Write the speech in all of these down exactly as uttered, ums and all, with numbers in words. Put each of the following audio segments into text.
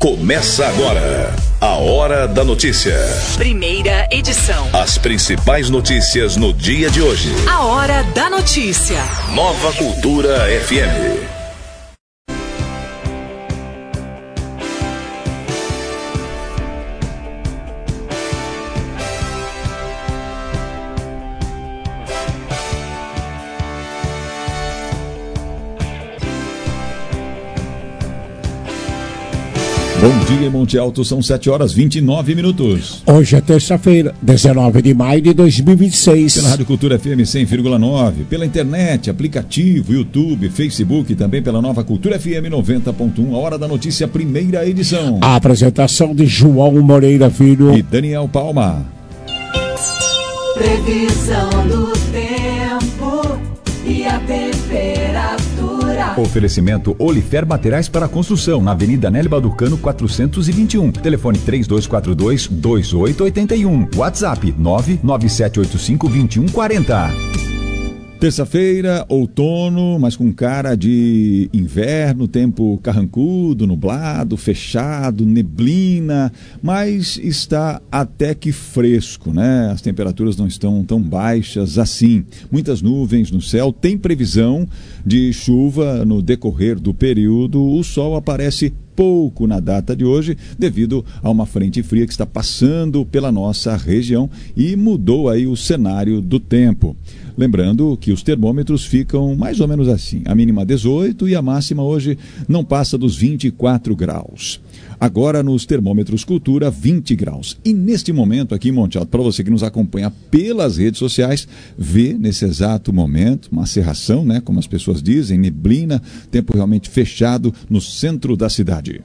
Começa agora a Hora da Notícia. Primeira edição. As principais notícias no dia de hoje. A Hora da Notícia. Nova Cultura F M. Bom dia, Monte Alto, são sete horas e vinte e nove minutos. Hoje é terça-feira, dezenove de maio de dois mil e vinte e seis. Pela Rádio Cultura F M cem vírgula nove, pela internet, aplicativo, YouTube, Facebook e também pela Nova Cultura F M noventa ponto um, a Hora da Notícia, primeira edição. A apresentação de João Moreira Filho e Daniel Palma. Previsão do tempo e a temperatura. Oferecimento Olifer Materiais para Construção, na Avenida Nélio Balducano quatrocentos e vinte e um. Telefone três dois quatro dois, dois oito oito um. WhatsApp nove nove sete oito cinco, dois um quatro zero. Terça-feira, outono, mas com cara de inverno, tempo carrancudo, nublado, fechado, neblina, mas está até que fresco, né? As temperaturas não estão tão baixas assim. Muitas nuvens no céu, tem previsão de chuva no decorrer do período, o sol aparece pouco na data de hoje, devido a uma frente fria que está passando pela nossa região e mudou aí o cenário do tempo. Lembrando que os termômetros ficam mais ou menos assim, a mínima dezoito e a máxima hoje não passa dos vinte e quatro graus. Agora nos termômetros Cultura, vinte graus. E neste momento aqui em Monte Alto, para você que nos acompanha pelas redes sociais, vê nesse exato momento uma cerração, né, como as pessoas dizem, neblina, tempo realmente fechado no centro da cidade.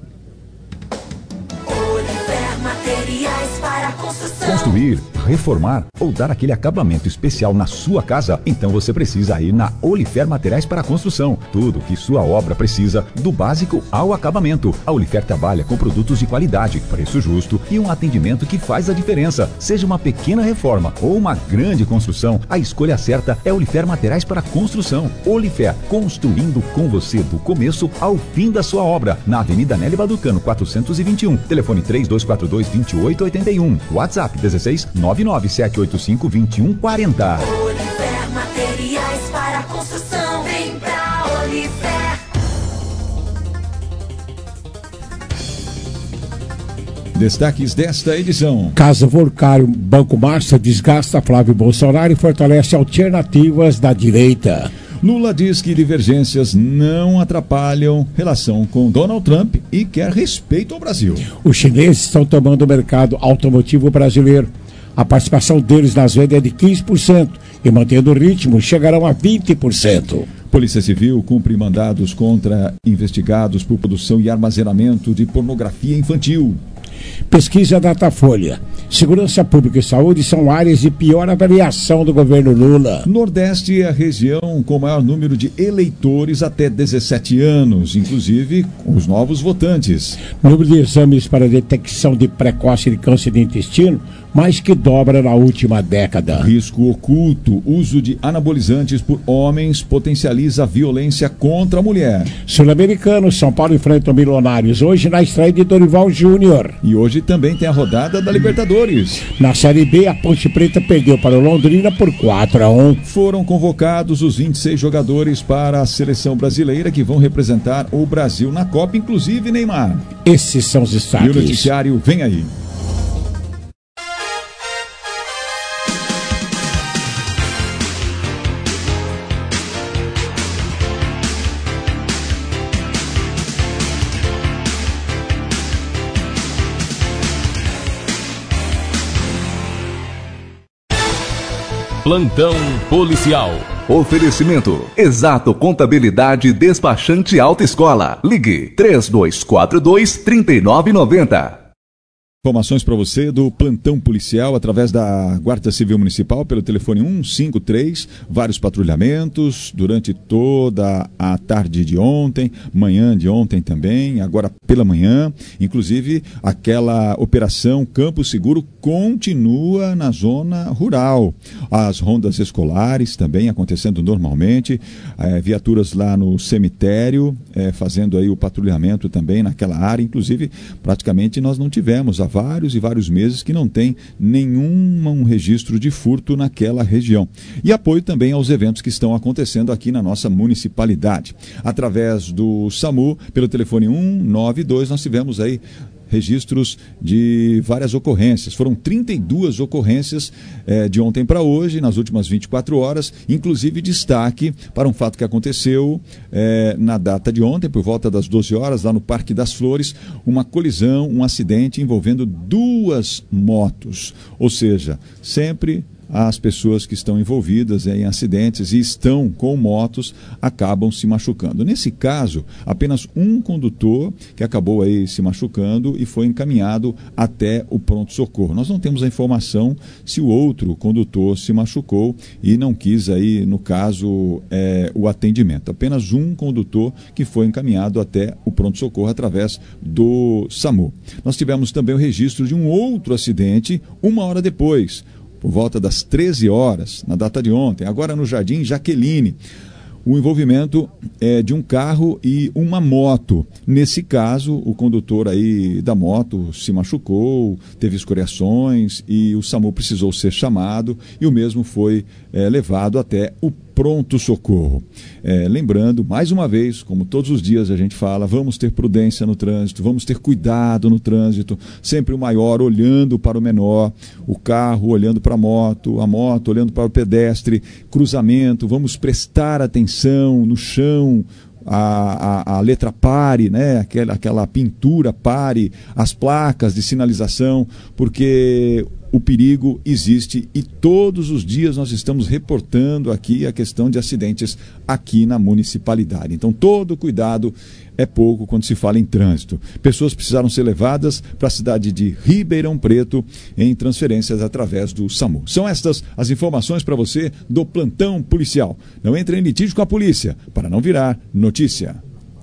Olifer Materiais para Construção. Construir, reformar ou dar aquele acabamento especial na sua casa? Então você precisa ir na Olifer Materiais para Construção. Tudo que sua obra precisa, do básico ao acabamento. A Olifer trabalha com produtos de qualidade, preço justo e um atendimento que faz a diferença. Seja uma pequena reforma ou uma grande construção, a escolha certa é Olifer Materiais para Construção. Olifer, construindo com você do começo ao fim da sua obra. Na Avenida Nélio Balducano quatrocentos e vinte e um. Telefone três dois quatro dois, dois oito oito um. WhatsApp dezesseis, nove nove sete oito cinco, dois um quatro zero. Olifer Materiais para Construção. Vem pra Olifer. Destaques desta edição. Casa Volcário Banco Márcia desgasta Flávio Bolsonaro e fortalece alternativas da direita. Lula diz que divergências não atrapalham relação com Donald Trump e quer respeito ao Brasil. Os chineses estão tomando o mercado automotivo brasileiro. A participação deles nas vendas é de quinze por cento e, mantendo o ritmo, chegarão a vinte por cento. Polícia Civil cumpre mandados contra investigados por produção e armazenamento de pornografia infantil. Pesquisa Datafolha. Segurança Pública e Saúde são áreas de pior avaliação do governo Lula. Nordeste é a região com maior número de eleitores até dezessete anos, inclusive os novos votantes. Número de exames para detecção de precoce de câncer de intestino mais que dobra na última década. Risco oculto. Uso de anabolizantes por homens potencializa a violência contra a mulher. Sul-Americano, São Paulo enfrenta o Milionários hoje na estreia de Dorival Júnior. E hoje também tem a rodada da Libertadores. Na Série B, a Ponte Preta perdeu para o Londrina por quatro a um. Foram convocados os vinte e seis jogadores para a seleção brasileira que vão representar o Brasil na Copa, inclusive Neymar. Esses são os destaques. E o noticiário vem aí. Plantão policial. Oferecimento: Exato Contabilidade Despachante Autoescola. Ligue três dois quatro dois, três nove nove zero. Informações para você do plantão policial através da Guarda Civil Municipal pelo telefone um cinco três, vários patrulhamentos durante toda a tarde de ontem, manhã de ontem também, agora pela manhã, inclusive aquela operação Campo Seguro continua na zona rural. As rondas escolares também acontecendo normalmente, é, viaturas lá no cemitério, é, fazendo aí o patrulhamento também naquela área, inclusive praticamente nós não tivemos a vários e vários meses que não tem nenhum um registro de furto naquela região. E apoio também aos eventos que estão acontecendo aqui na nossa municipalidade. Através do SAMU, pelo telefone um nove dois, nós tivemos aí registros de várias ocorrências. Foram trinta e duas ocorrências eh, de ontem para hoje, nas últimas vinte e quatro horas, inclusive destaque para um fato que aconteceu eh, na data de ontem, por volta das doze horas, lá no Parque das Flores, uma colisão, um acidente envolvendo duas motos. Ou seja, sempre as pessoas que estão envolvidas em acidentes e estão com motos acabam se machucando. Nesse caso, apenas um condutor que acabou aí se machucando e foi encaminhado até o pronto-socorro. Nós não temos a informação se o outro condutor se machucou e não quis aí, no caso, é, o atendimento. Apenas um condutor que foi encaminhado até o pronto-socorro através do SAMU. Nós tivemos também o registro de um outro acidente uma hora depois, por volta das treze horas, na data de ontem, agora no Jardim Jaqueline. O envolvimento é de um carro e uma moto. Nesse caso, o condutor aí da moto se machucou, teve escoriações e o SAMU precisou ser chamado e o mesmo foi é, levado até o pronto-socorro. É, lembrando, mais uma vez, como todos os dias a gente fala, vamos ter prudência no trânsito, vamos ter cuidado no trânsito, sempre o maior olhando para o menor, o carro olhando para a moto, a moto olhando para o pedestre, cruzamento, vamos prestar atenção no chão, A, a, a letra pare, né? aquela, aquela pintura pare, as placas de sinalização, porque o perigo existe e todos os dias nós estamos reportando aqui a questão de acidentes aqui na municipalidade. Então todo cuidado é pouco quando se fala em trânsito. Pessoas precisaram ser levadas para a cidade de Ribeirão Preto em transferências através do SAMU. São estas as informações para você do plantão policial. Não entre em litígio com a polícia para não virar notícia.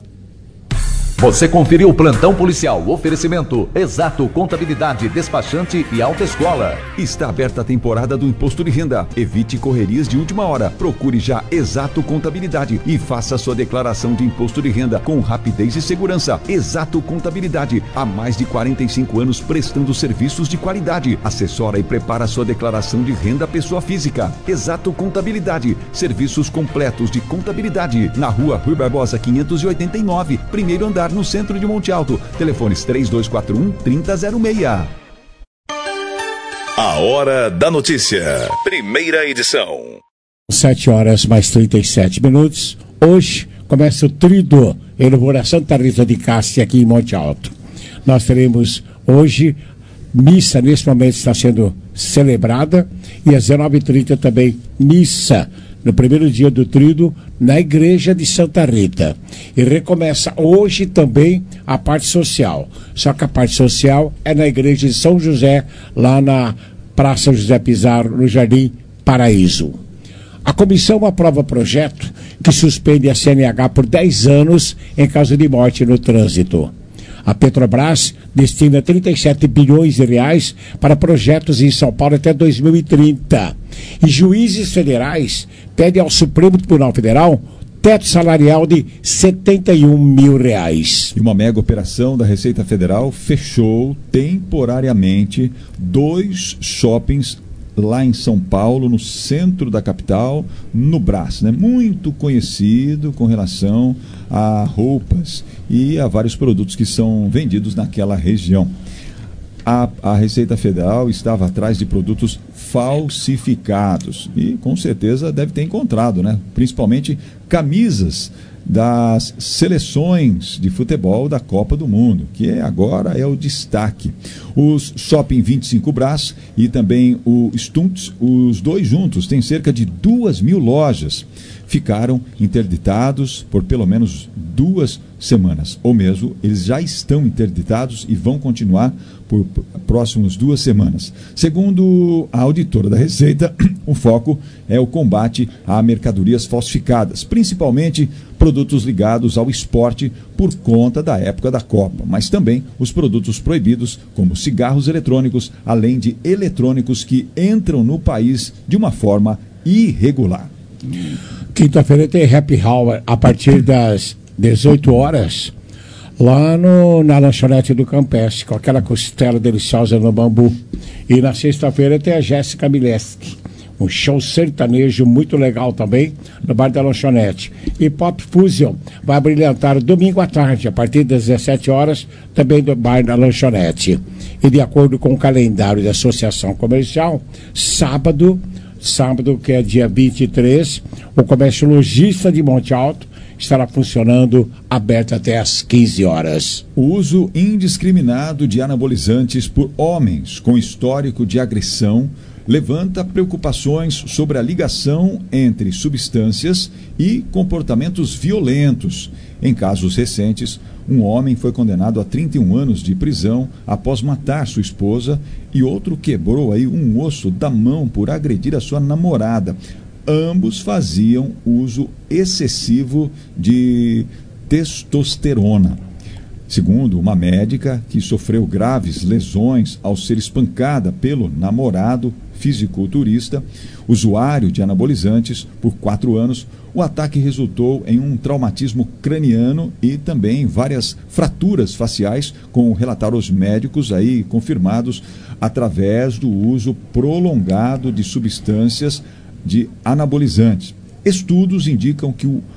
Você conferiu o plantão policial, oferecimento Exato Contabilidade, Despachante e Autoescola. Está aberta a temporada do Imposto de Renda. Evite correrias de última hora. Procure já Exato Contabilidade e faça sua declaração de Imposto de Renda com rapidez e segurança. Exato Contabilidade, há mais de quarenta e cinco anos prestando serviços de qualidade. Assessora e prepara sua declaração de renda pessoa física. Exato Contabilidade, serviços completos de contabilidade. Na rua Rui Barbosa quinhentos e oitenta e nove, primeiro andar, no centro de Monte Alto. Telefones três dois quatro um, três zero zero seis. A Hora da Notícia. Primeira edição. sete horas mais trinta e sete minutos. Hoje começa o Trido, Elevadora Santa Rita de Cássia, aqui em Monte Alto. Nós teremos hoje missa, nesse momento está sendo celebrada, e às dezenove e trinta também missa, no primeiro dia do Tríduo, na igreja de Santa Rita. E recomeça hoje também a parte social. Só que a parte social é na igreja de São José, lá na Praça José Pizarro, no Jardim Paraíso. A comissão aprova projeto que suspende a C N H por dez anos em caso de morte no trânsito. A Petrobras destina trinta e sete bilhões de reais para projetos em São Paulo até dois mil e trinta. E juízes federais pedem ao Supremo Tribunal Federal teto salarial de setenta e um mil reais. E uma mega operação da Receita Federal fechou temporariamente dois shoppings lá em São Paulo, no centro da capital, no Brás, né? Muito conhecido com relação a roupas e a vários produtos que são vendidos naquela região. A, a Receita Federal estava atrás de produtos falsificados e com certeza deve ter encontrado, né? Principalmente camisas das seleções de futebol da Copa do Mundo, que agora é o destaque. Os Shopping vinte e cinco Brás e também o Stunts, os dois juntos, têm cerca de duas mil lojas. Ficaram interditados por pelo menos duas semanas, ou mesmo eles já estão interditados e vão continuar por próximas duas semanas. Segundo a auditora da Receita, o foco é o combate a mercadorias falsificadas, principalmente produtos ligados ao esporte por conta da época da Copa, mas também os produtos proibidos, como cigarros eletrônicos, além de eletrônicos que entram no país de uma forma irregular. Quinta-feira tem Happy Hour a partir das dezoito horas, lá no, na lanchonete do Campestre, com aquela costela deliciosa no bambu. E na sexta-feira tem a Jéssica Mileski, um show sertanejo muito legal também, no bar da lanchonete. E Pop Fusion vai brilhantar domingo à tarde, a partir das dezessete horas, também do bar da lanchonete. E de acordo com o calendário da Associação Comercial, sábado, sábado que é dia vinte e três, o comércio lojista de Monte Alto estará funcionando aberto até às quinze horas. O uso indiscriminado de anabolizantes por homens com histórico de agressão levanta preocupações sobre a ligação entre substâncias e comportamentos violentos. Em casos recentes, um homem foi condenado a trinta e um anos de prisão após matar sua esposa e outro quebrou aí um osso da mão por agredir a sua namorada. Ambos faziam uso excessivo de testosterona. Segundo uma médica que sofreu graves lesões ao ser espancada pelo namorado fisiculturista, usuário de anabolizantes por quatro anos, o ataque resultou em um traumatismo craniano e também várias fraturas faciais, como relataram os médicos aí confirmados através do uso prolongado de substâncias de anabolizantes. Estudos indicam que o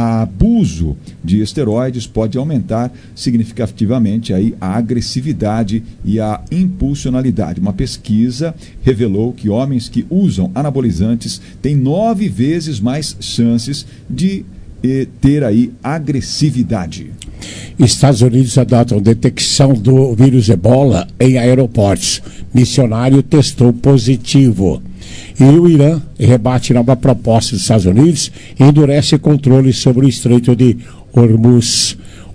abuso de esteroides pode aumentar significativamente aí a agressividade e a impulsionalidade. Uma pesquisa revelou que homens que usam anabolizantes têm nove vezes mais chances de eh, ter aí agressividade. Estados Unidos adotam detecção do vírus Ebola em aeroportos. Missionário testou positivo. E o Irã rebate nova proposta dos Estados Unidos e endurece controle sobre o Estreito de Hormuz.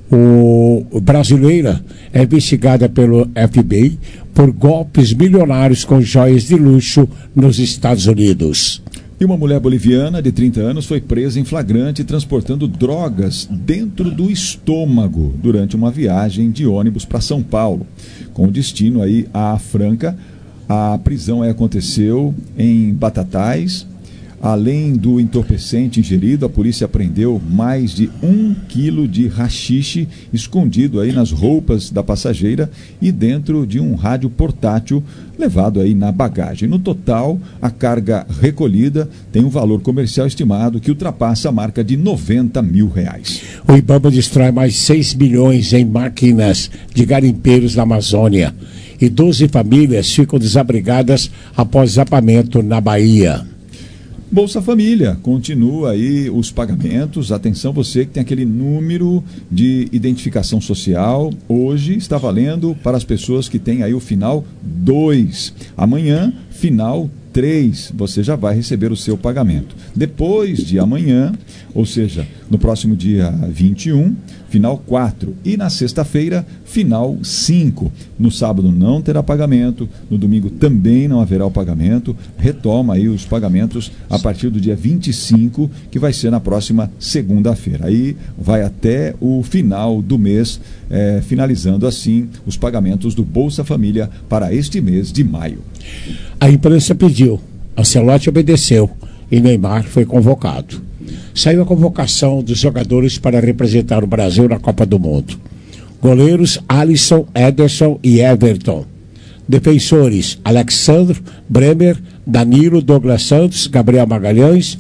O brasileira é investigada pelo F B I por golpes milionários com joias de luxo nos Estados Unidos. E uma mulher boliviana de trinta anos foi presa em flagrante transportando drogas dentro do estômago durante uma viagem de ônibus para São Paulo, com destino aí à Franca. A prisão aí aconteceu em Batatais. Além do entorpecente ingerido, a polícia apreendeu mais de um quilo de haxixe escondido aí nas roupas da passageira e dentro de um rádio portátil levado aí na bagagem. No total, a carga recolhida tem um valor comercial estimado que ultrapassa a marca de noventa mil reais. O Ibama destrói mais seis milhões em máquinas de garimpeiros na Amazônia e doze famílias ficam desabrigadas após desabamento na Bahia. Bolsa Família, continua aí os pagamentos. Atenção, você que tem aquele número de identificação social, hoje está valendo para as pessoas que têm aí o final dois. Amanhã, final três, você já vai receber o seu pagamento. Depois de amanhã, ou seja, no próximo dia vinte e um, final quatro. E na sexta-feira, final cinco. No sábado não terá pagamento, no domingo também não haverá o pagamento. Retoma aí os pagamentos a partir do dia vinte e cinco, que vai ser na próxima segunda-feira. Aí vai até o final do mês, é, finalizando assim os pagamentos do Bolsa Família para este mês de maio. A imprensa pediu, Ancelotti obedeceu e Neymar foi convocado. Saiu a convocação dos jogadores para representar o Brasil na Copa do Mundo. Goleiros Alisson, Ederson e Everton. Defensores Alexandre, Bremer, Danilo, Douglas Santos, Gabriel Magalhães,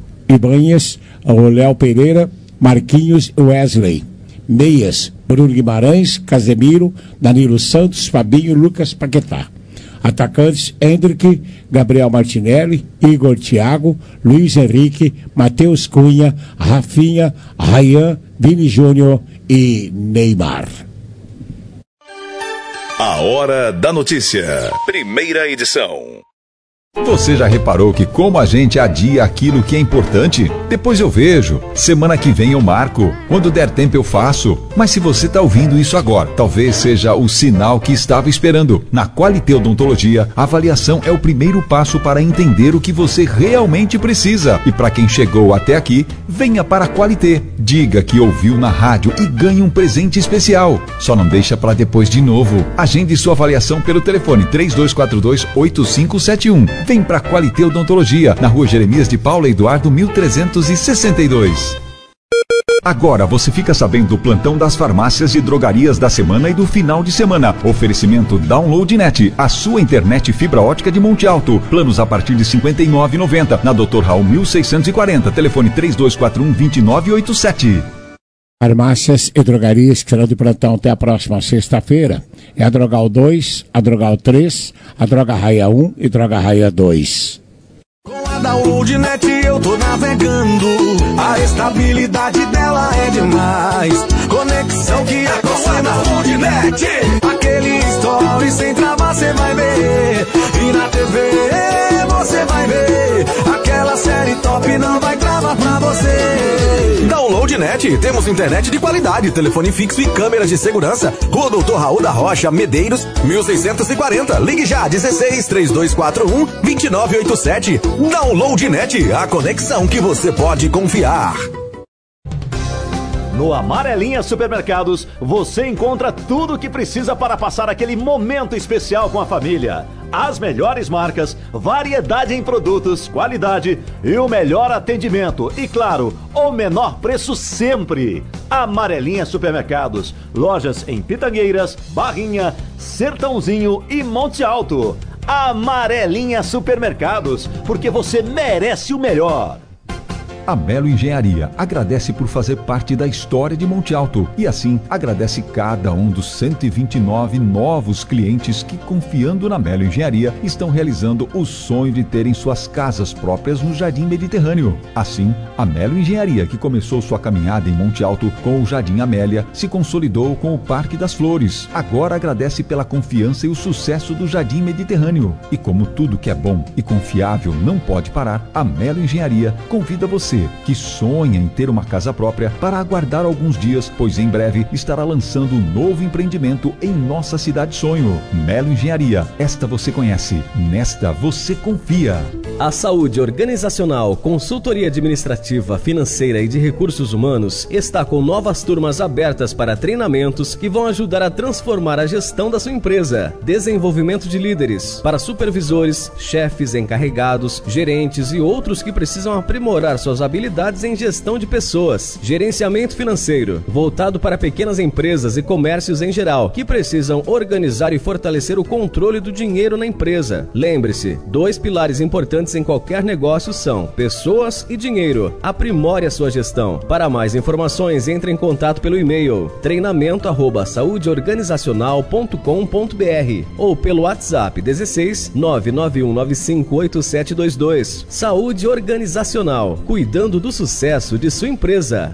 Ibanez, o Léo Pereira, Marquinhos e Wesley. Meias, Bruno Guimarães, Casemiro, Danilo Santos, Fabinho e Lucas Paquetá. Atacantes: Hendrick, Gabriel Martinelli, Igor Thiago, Luiz Henrique, Matheus Cunha, Rafinha, Ryan, Vini Júnior e Neymar. A Hora da Notícia. Primeira edição. Você já reparou que como a gente adia aquilo que é importante? Depois eu vejo, semana que vem eu marco, quando der tempo eu faço. Mas se você está ouvindo isso agora, talvez seja o sinal que estava esperando. Na Qualité Odontologia, a avaliação é o primeiro passo para entender o que você realmente precisa. E para quem chegou até aqui, venha para a Qualité. Diga que ouviu na rádio e ganhe um presente especial. Só não deixa para depois de novo. Agende sua avaliação pelo telefone três dois quatro dois, oito cinco sete um. Vem pra Qualité Odontologia, na rua Jeremias de Paula Eduardo, mil trezentos e sessenta e dois. Agora você fica sabendo do plantão das farmácias e drogarias da semana e do final de semana. Oferecimento DownloadNet, a sua internet fibra ótica de Monte Alto. Planos a partir de cinquenta e nove reais e noventa centavos. Na doutor Raul mil seiscentos e quarenta. Telefone três dois quatro um, dois nove oito sete. Farmácias e drogarias que serão de plantão até a próxima sexta-feira é a Drogal dois, a Drogal três, a Droga Raia um e Droga Raia dois. Com a DownloadNet eu tô navegando, a estabilidade dela é demais. Conexão que é com a DownloadNet, aquele story sem travar cê vai ver. E na T V você vai ver, aquela série top não vai travar pra você. DownloadNet, temos internet de qualidade, telefone fixo e câmeras de segurança. Rua doutor Raul da Rocha, Medeiros, mil seiscentos e quarenta. Ligue já, dezesseis, três dois quatro um, dois nove oito sete. DownloadNet, a conexão que você pode confiar. No Amarelinha Supermercados, você encontra tudo o que precisa para passar aquele momento especial com a família. As melhores marcas, variedade em produtos, qualidade e o melhor atendimento. E claro, o menor preço sempre. Amarelinha Supermercados, lojas em Pitangueiras, Barrinha, Sertãozinho e Monte Alto. Amarelinha Supermercados, porque você merece o melhor. A Melo Engenharia agradece por fazer parte da história de Monte Alto e assim agradece cada um dos cento e vinte e nove novos clientes que, confiando na Melo Engenharia, estão realizando o sonho de terem suas casas próprias no Jardim Mediterrâneo. Assim, a Melo Engenharia, que começou sua caminhada em Monte Alto com o Jardim Amélia, se consolidou com o Parque das Flores. Agora agradece pela confiança e o sucesso do Jardim Mediterrâneo. E como tudo que é bom e confiável não pode parar, a Melo Engenharia convida você que sonha em ter uma casa própria para aguardar alguns dias, pois em breve estará lançando um novo empreendimento em nossa cidade sonho. Melo Engenharia, esta você conhece, nesta você confia. A saúde organizacional, consultoria administrativa, financeira e de recursos humanos está com novas turmas abertas para treinamentos que vão ajudar a transformar a gestão da sua empresa. Desenvolvimento de líderes para supervisores, chefes, encarregados, gerentes e outros que precisam aprimorar suas habilidades em gestão de pessoas. Gerenciamento financeiro, voltado para pequenas empresas e comércios em geral, que precisam organizar e fortalecer o controle do dinheiro na empresa. Lembre-se, dois pilares importantes em qualquer negócio são pessoas e dinheiro. Aprimore a sua gestão. Para mais informações, entre em contato pelo e-mail treinamento arroba saúde organizacional ponto com ponto br ou pelo WhatsApp dezesseis, nove nove um nove cinco oito sete dois dois. Saúde Organizacional, cuidando do sucesso de sua empresa.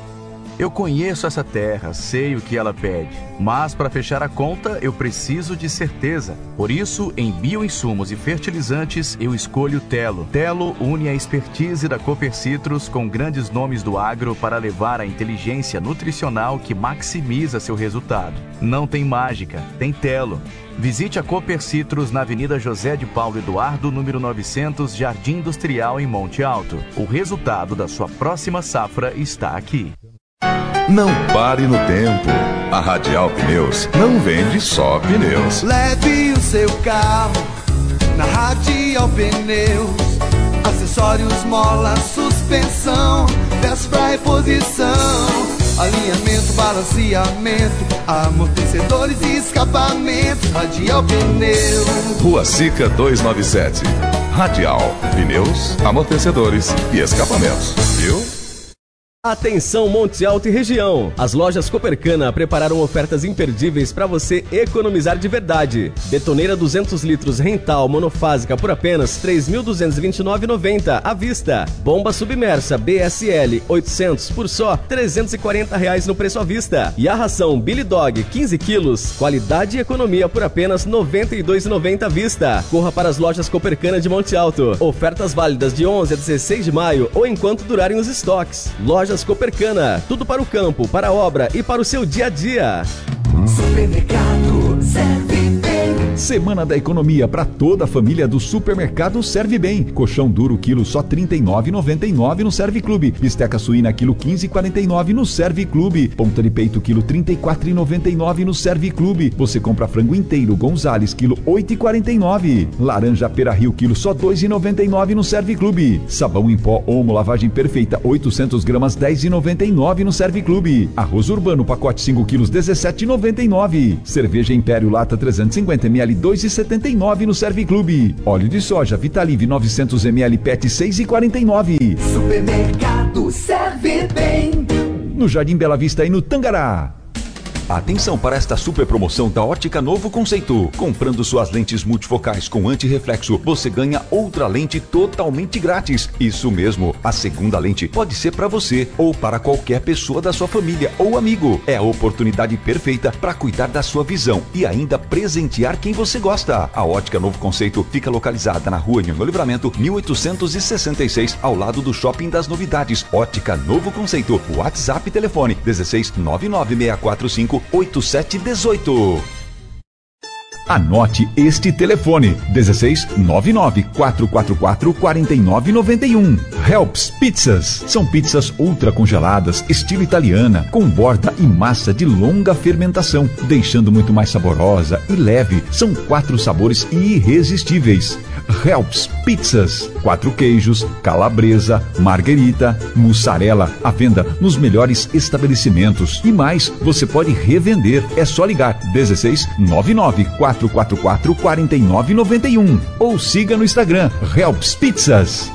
Eu conheço essa terra, sei o que ela pede, mas para fechar a conta eu preciso de certeza. Por isso, em bioinsumos e fertilizantes, eu escolho Telo. Telo une a expertise da Cooper Citrus com grandes nomes do agro para levar a inteligência nutricional que maximiza seu resultado. Não tem mágica, tem Telo. Visite a Cooper Citrus na Avenida José de Paulo Eduardo, número novecentos, Jardim Industrial, em Monte Alto. O resultado da sua próxima safra está aqui. Não pare no tempo. A Radial Pneus não vende só pneus. Leve o seu carro na Radial Pneus. Acessórios, mola, suspensão, peças pra reposição, alinhamento, balanceamento, amortecedores e escapamentos. Radial Pneus. Rua Sica duzentos e noventa e sete. Radial Pneus, amortecedores e escapamentos. Viu? Atenção Monte Alto e região. As lojas Copercana prepararam ofertas imperdíveis para você economizar de verdade. Betoneira duzentos litros rental monofásica por apenas três mil duzentos e vinte e nove reais e noventa centavos à vista. Bomba submersa B S L oitocentos por só trezentos e quarenta reais no preço à vista. E a ração Billy Dog quinze quilos, qualidade e economia por apenas noventa e dois reais e noventa centavos à vista. Corra para as lojas Copercana de Monte Alto. Ofertas válidas de onze a dezesseis de maio ou enquanto durarem os estoques. Lojas Copercana, tudo para o campo, para a obra e para o seu dia a dia. Supermercado Serve Bem. Semana da economia para toda a família do Supermercado Serve Bem. Colchão duro quilo só trinta e nove reais e noventa e nove centavos no Serve Clube. Bisteca suína quilo quinze reais e quarenta e nove centavos no Serve Clube. Ponta de peito quilo trinta e quatro reais e noventa e nove centavos no Serve Clube. Você compra frango inteiro Gonzales quilo oito reais e quarenta e nove centavos. Laranja Pera Rio quilo só dois reais e noventa e nove centavos no Serve Clube. Sabão em pó Omo lavagem perfeita oitocentas gramas dez reais e noventa e nove centavos no Serve Clube. Arroz urbano pacote cinco quilos dezessete reais e noventa e nove centavos. Cerveja Império lata trezentos e cinquenta mililitros dois reais e setenta e nove centavos no Serve Clube. Óleo de soja Vitalive novecentos mililitros P E T seis reais e quarenta e nove centavos. Supermercado Serve Bem. No Jardim Bela Vista e no Tangará. Atenção para esta super promoção da Ótica Novo Conceito. Comprando suas lentes multifocais com antirreflexo, você ganha outra lente totalmente grátis. Isso mesmo, a segunda lente pode ser para você ou para qualquer pessoa da sua família ou amigo. É a oportunidade perfeita para cuidar da sua visão e ainda presentear quem você gosta. A Ótica Novo Conceito fica localizada na rua Nhono Livramento, mil oitocentos e sessenta e seis, ao lado do Shopping das Novidades. Ótica Novo Conceito. WhatsApp e telefone dezesseis nove nove seis quatro cinco oito sete um oito. Anote este telefone: dezesseis nove nove quatro quatro quatro quatro nove nove um. Helps Pizzas. São pizzas ultra congeladas, estilo italiana, com borda e massa de longa fermentação, deixando muito mais saborosa e leve. São quatro sabores irresistíveis. Helps Pizzas. Quatro queijos, calabresa, marguerita, mussarela. À venda nos melhores estabelecimentos. E mais, você pode revender. É só ligar dezesseis nove nove quatro quatro quatro quatro nove nove um ou siga no Instagram Helps Pizzas.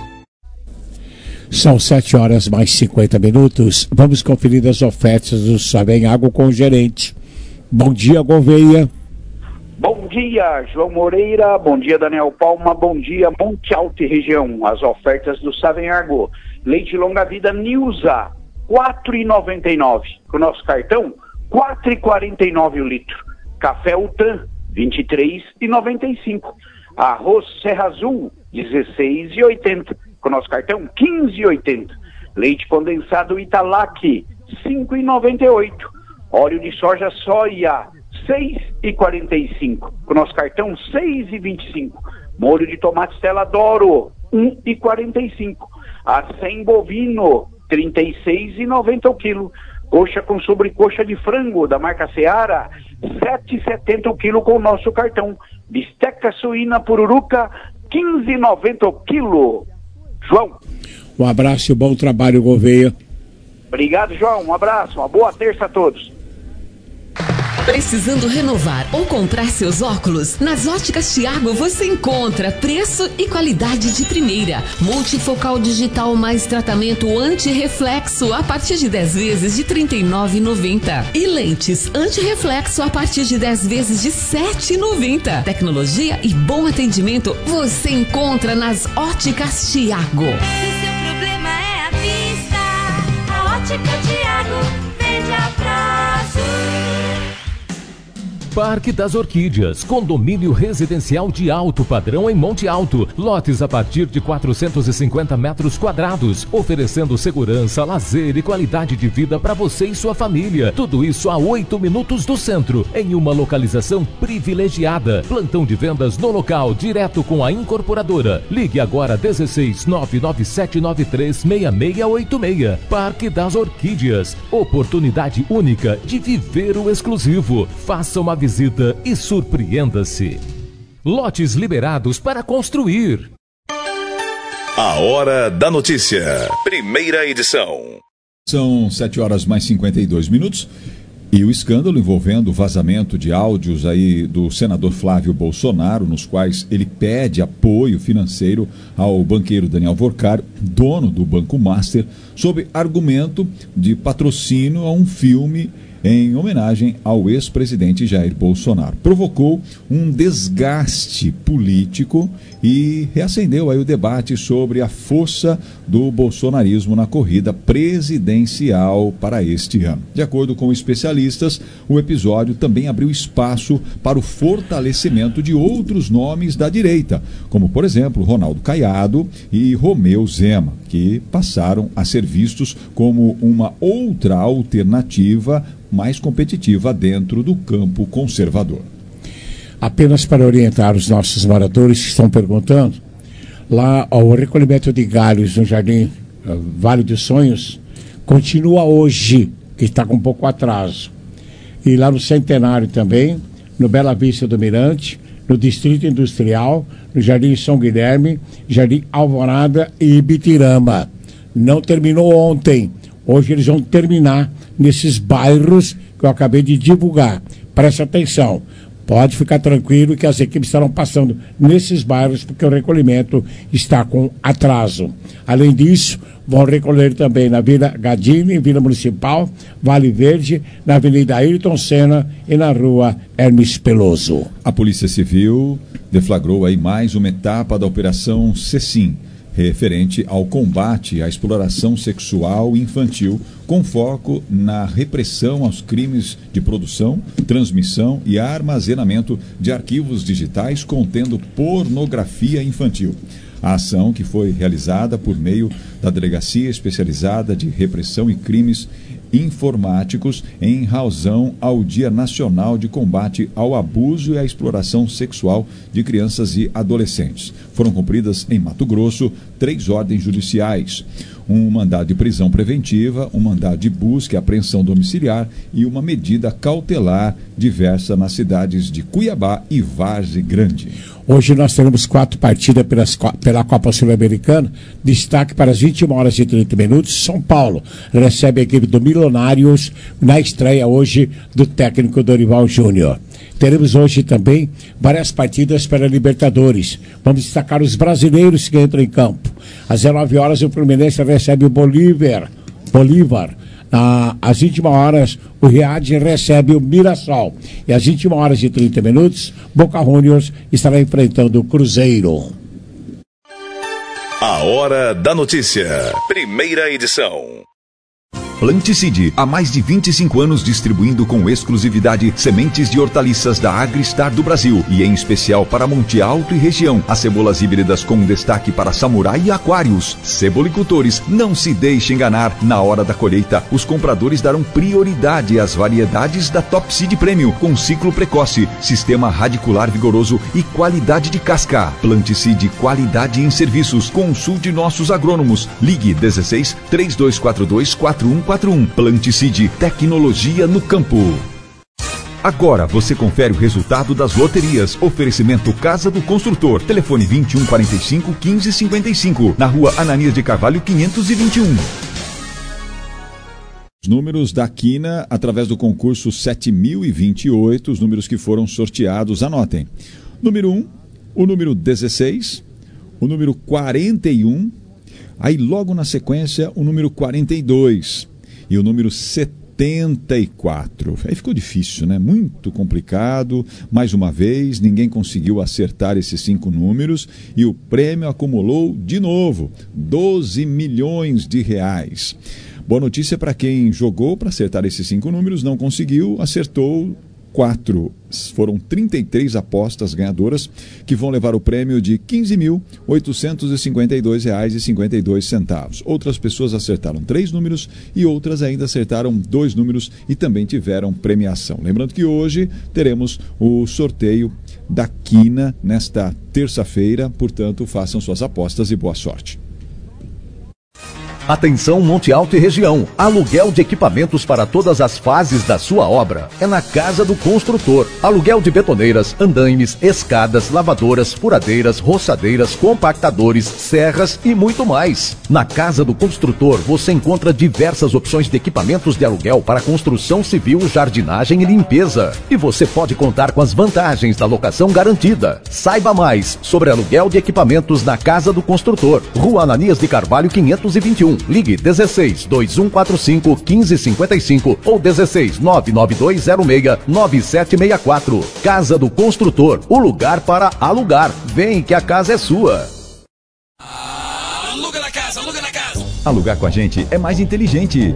São sete horas mais cinquenta minutos. Vamos conferir as ofertas do Savem Água com o gerente. Bom dia, Gouveia. Bom dia, João Moreira. Bom dia, Daniel Palma. Bom dia, Monte Alto e região. As ofertas do Savenhago. Leite longa vida Nilza, quatro reais e noventa e nove centavos. Com o nosso cartão, quatro reais e quarenta e nove centavos o litro. Café Ultran, vinte e três reais e noventa e cinco centavos. Arroz Serra Azul, dezesseis reais e oitenta centavos. Com o nosso cartão, quinze reais e oitenta centavos. Leite condensado Italac, cinco reais e noventa e oito centavos. Óleo de soja soia, seis reais e quarenta e cinco centavos. Com o nosso cartão, seis reais e vinte e cinco centavos. Molho de tomate Stella D'Oro, um real e quarenta e cinco centavos. Acém bovino, trinta e seis reais e noventa centavos o quilo. Coxa com sobrecoxa de frango da marca Seara, sete reais e setenta centavos o quilo com o nosso cartão. Bisteca suína pururuca, quinze reais e noventa centavos o quilo. João. Um abraço e um bom trabalho, Gouveia. Obrigado, João. Um abraço, uma boa terça a todos. Precisando renovar ou comprar seus óculos? Nas Óticas Thiago você encontra preço e qualidade de primeira. Multifocal digital mais tratamento anti-reflexo a partir de dez vezes de trinta e nove reais e noventa centavos. E lentes anti-reflexo a partir de dez vezes de sete reais e noventa centavos. Tecnologia e bom atendimento você encontra nas Óticas Thiago. Se seu problema é a vista, a Ótica Thiago vende a prazo. Parque das Orquídeas, condomínio residencial de alto padrão em Monte Alto. Lotes a partir de quatrocentos e cinquenta metros quadrados, oferecendo segurança, lazer e qualidade de vida para você e sua família. Tudo isso a oito minutos do centro, em uma localização privilegiada. Plantão de vendas no local, direto com a incorporadora. Ligue agora dezesseis nove nove sete nove três seis seis oito seis. Parque das Orquídeas, oportunidade única de viver o exclusivo. Faça uma visita e surpreenda-se. Lotes liberados para construir. A Hora da Notícia. Primeira edição. São sete horas mais cinquenta e dois minutos. E o escândalo envolvendo o vazamento de áudios aí do senador Flávio Bolsonaro, nos quais ele pede apoio financeiro ao banqueiro Daniel Vorcário, dono do Banco Master, sob argumento de patrocínio a um filme em homenagem ao ex-presidente Jair Bolsonaro. Provocou um desgaste político e reacendeu aí o debate sobre a força do bolsonarismo na corrida presidencial para este ano. De acordo com especialistas, o episódio também abriu espaço para o fortalecimento de outros nomes da direita, como, por exemplo, Ronaldo Caiado e Romeu Zema, que passaram a ser vistos como uma outra alternativa mais competitiva dentro do campo conservador. Apenas para orientar os nossos moradores que estão perguntando, lá ó, o recolhimento de galhos no Jardim uh, Vale dos Sonhos continua hoje, que está com um pouco atraso. E lá no Centenário também, no Bela Vista do Mirante, no Distrito Industrial, no Jardim São Guilherme, Jardim Alvorada e Ibitirama. Não terminou ontem. Hoje eles vão terminar nesses bairros que eu acabei de divulgar. Preste atenção. Pode ficar tranquilo que as equipes estarão passando nesses bairros porque o recolhimento está com atraso. Além disso, vão recolher também na Vila Gadini, Vila Municipal, Vale Verde, na Avenida Ayrton Senna e na Rua Hermes Peloso. A Polícia Civil deflagrou aí mais uma etapa da Operação Cecim, referente ao combate à exploração sexual infantil, com foco na repressão aos crimes de produção, transmissão e armazenamento de arquivos digitais contendo pornografia infantil. A ação, que foi realizada por meio da Delegacia Especializada de Repressão e Crimes Informáticos, em razão ao Dia Nacional de Combate ao Abuso e à Exploração Sexual de Crianças e Adolescentes. Foram cumpridas em Mato Grosso três ordens judiciais: um mandado de prisão preventiva, um mandado de busca e apreensão domiciliar e uma medida cautelar diversa nas cidades de Cuiabá e Várzea Grande. Hoje nós teremos quatro partidas pelas, pela Copa Sul-Americana. Destaque para as vinte e uma horas e trinta minutos. São Paulo recebe a equipe do Milionários na estreia hoje do técnico Dorival Júnior. Teremos hoje também várias partidas para Libertadores. Vamos destacar os brasileiros que entram em campo. Às dezenove horas o Fluminense recebe o Bolívar. Bolívar. Ah, às vinte e uma horas, o Riad recebe o Mirassol. E às vinte e uma horas e trinta minutos, Boca Juniors estará enfrentando o Cruzeiro. A Hora da Notícia. Primeira edição. Planticide, há mais de vinte e cinco anos distribuindo com exclusividade sementes de hortaliças da Agristar do Brasil e em especial para Monte Alto e região. As cebolas híbridas com destaque para Samurai e Aquários. Cebolicultores, não se deixe enganar. Na hora da colheita, os compradores darão prioridade às variedades da Top Seed Premium com ciclo precoce, sistema radicular vigoroso e qualidade de casca. Planticide, qualidade em serviços. Consulte nossos agrônomos. Ligue dezesseis, três dois quatro dois, quatro um quatro um. Planticide, tecnologia no campo. Agora você confere o resultado das loterias. Oferecimento Casa do Construtor. Telefone vinte e um, quarenta e cinco, quinze, cinquenta e cinco. Na rua Ananias de Carvalho, quinhentos e vinte e um. Os números da Quina, através do concurso sete mil e vinte e oito, os números que foram sorteados, anotem. Número um, o número dezesseis, o número quarenta e um, aí logo na sequência o número quarenta e dois e o número setenta e quatro. Aí ficou difícil, né? Muito complicado. Mais uma vez, ninguém conseguiu acertar esses cinco números e o prêmio acumulou de novo doze milhões de reais. Boa notícia para quem jogou para acertar esses cinco números, não conseguiu, acertou quatro. Foram trinta e três apostas ganhadoras que vão levar o prêmio de quinze mil, oitocentos e cinquenta e dois reais e cinquenta e dois centavos. Outras pessoas acertaram três números e outras ainda acertaram dois números e também tiveram premiação. Lembrando que hoje teremos o sorteio da Quina nesta terça-feira, portanto, façam suas apostas e boa sorte. Atenção Monte Alto e região. Aluguel de equipamentos para todas as fases da sua obra. É na Casa do Construtor. Aluguel de betoneiras, andaimes, escadas, lavadoras, furadeiras, roçadeiras, compactadores, serras e muito mais. Na Casa do Construtor você encontra diversas opções de equipamentos de aluguel para construção civil, jardinagem e limpeza. E você pode contar com as vantagens da locação garantida. Saiba mais sobre aluguel de equipamentos na Casa do Construtor. Rua Ananias de Carvalho quinhentos e vinte e um. Ligue dezesseis, dois um quatro cinco, quinze cinquenta e cinco ou dezesseis, nove nove dois zero seis, nove sete seis quatro. Casa do Construtor, o lugar para alugar. Vem que a casa é sua. Aluga na casa, aluga na casa. Alugar com a gente é mais inteligente.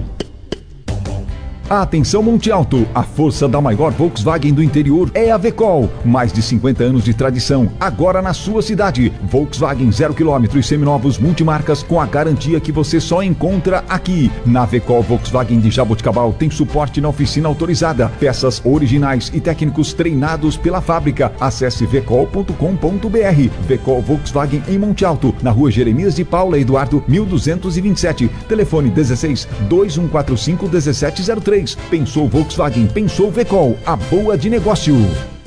Atenção Monte Alto, a força da maior Volkswagen do interior é a Vecol. Mais de cinquenta anos de tradição, agora na sua cidade. Volkswagen zero quilômetro e seminovos multimarcas com a garantia que você só encontra aqui. Na Vecol Volkswagen de Jaboticabal tem suporte na oficina autorizada, peças originais e técnicos treinados pela fábrica. Acesse vecol ponto com ponto br. Vecol Volkswagen em Monte Alto, na rua Jeremias de Paula Eduardo mil duzentos e vinte e sete. Telefone dezesseis, dois um quatro cinco, dezessete zero três. Pensou Volkswagen, pensou Vecol, a boa de negócio.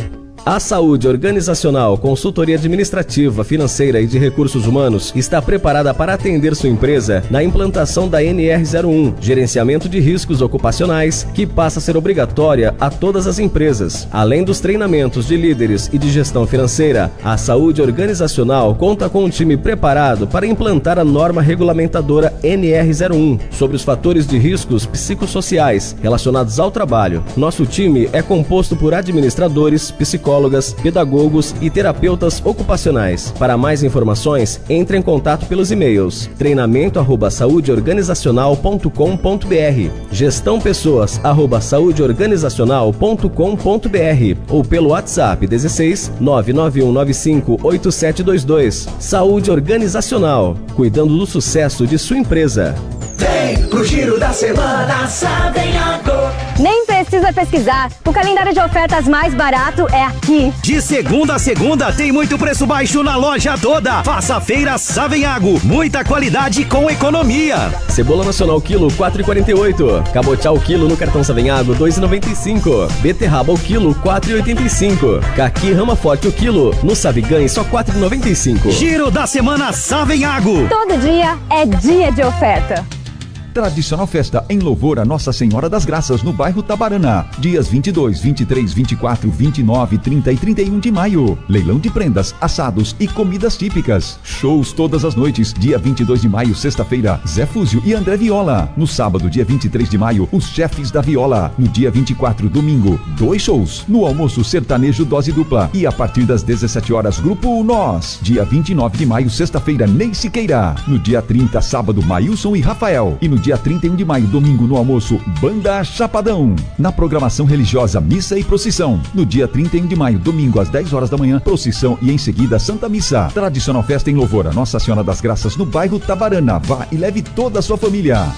A Saúde Organizacional, Consultoria Administrativa, Financeira e de Recursos Humanos está preparada para atender sua empresa na implantação da N R zero um, Gerenciamento de Riscos Ocupacionais, que passa a ser obrigatória a todas as empresas. Além dos treinamentos de líderes e de gestão financeira, a Saúde Organizacional conta com um time preparado para implantar a norma regulamentadora N R zero um sobre os fatores de riscos psicossociais relacionados ao trabalho. Nosso time é composto por administradores, psicólogos, pedagogos e terapeutas ocupacionais. Para mais informações, entre em contato pelos e-mails treinamento arroba saudeorganizacional ponto com ponto br, gestão pessoas arroba saudeorganizacional ponto com ponto br ou pelo WhatsApp dezesseis, nove nove um nove cinco, oito sete dois dois. Saúde Organizacional, cuidando do sucesso de sua empresa. Vem pro Giro da Semana Savenhago. Nem precisa pesquisar, o calendário de ofertas mais barato é aqui. De segunda a segunda tem muito preço baixo na loja toda. Faça a feira Savenhago, muita qualidade com economia. Cebola nacional quilo quatro reais e quarenta e oito centavos. Cabotiá o quilo no cartão Savenhago dois reais e noventa e cinco centavos. Beterraba o quilo quatro reais e oitenta e cinco centavos. Caqui rama forte o quilo no Savigan só quatro reais e noventa e cinco centavos. Giro da Semana Savenhago. Todo dia é dia de oferta. Tradicional festa em louvor a Nossa Senhora das Graças no bairro Tabarana. Dias vinte e dois, vinte e três, vinte e quatro, vinte e nove, trinta e trinta e um de maio. Leilão de prendas, assados e comidas típicas. Shows todas as noites. Dia vinte e dois de maio, sexta-feira, Zé Fúzio e André Viola. No sábado, dia vinte e três de maio, os chefes da viola. No dia vinte e quatro, domingo, dois shows. No almoço sertanejo dose dupla. E a partir das dezessete horas, grupo Nós. Dia vinte e nove de maio, sexta-feira, Ney Siqueira. No dia trinta, sábado, Maílson e Rafael. E no dia trinta e um de maio, domingo, no almoço, Banda Chapadão. Na programação religiosa, missa e procissão. No dia trinta e um de maio, domingo, às dez horas da manhã, procissão e em seguida, Santa Missa. Tradicional festa em louvor a Nossa Senhora das Graças no bairro Tabarana. Vá e leve toda a sua família.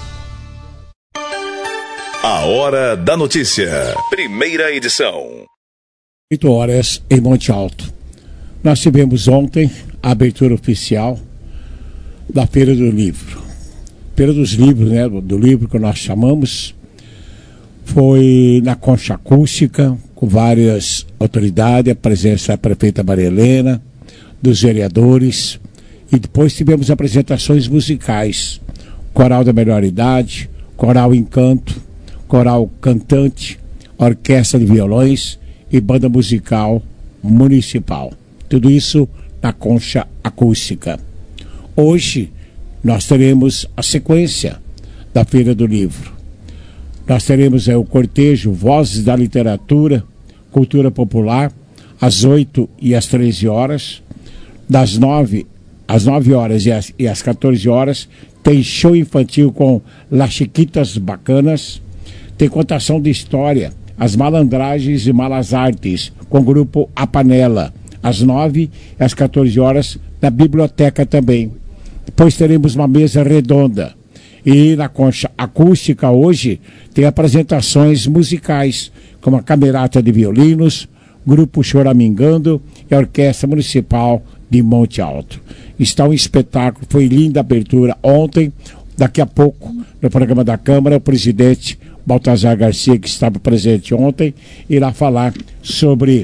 A Hora da Notícia. Primeira edição. oito horas em Monte Alto. Nós tivemos ontem a abertura oficial da Feira do Livro. Feira dos Livros, né, do livro que nós chamamos, foi na Concha Acústica, com várias autoridades, a presença da prefeita Maria Helena, dos vereadores, e depois tivemos apresentações musicais, Coral da Melhor Idade, Coral Encanto, Coral Cantante, Orquestra de Violões e Banda Musical Municipal. Tudo isso na Concha Acústica. Hoje nós teremos a sequência da Feira do Livro. Nós teremos é, o cortejo Vozes da Literatura, Cultura Popular, às oito e às treze horas. Das nove às nove horas e às, e às quatorze horas, tem show infantil com Las Chiquitas Bacanas. Tem contação de história, As Malandragens e Malas Artes, com o grupo A Panela, às nove e às quatorze horas, na biblioteca também. Depois teremos uma mesa redonda. E na Concha Acústica hoje tem apresentações musicais, como a Camerata de Violinos, Grupo Choramingando e a Orquestra Municipal de Monte Alto. Está um espetáculo, foi linda a abertura ontem, Daqui a pouco, no programa da Câmara, o presidente Baltazar Garcia, que estava presente ontem, irá falar sobre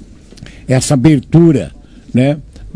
essa abertura, né,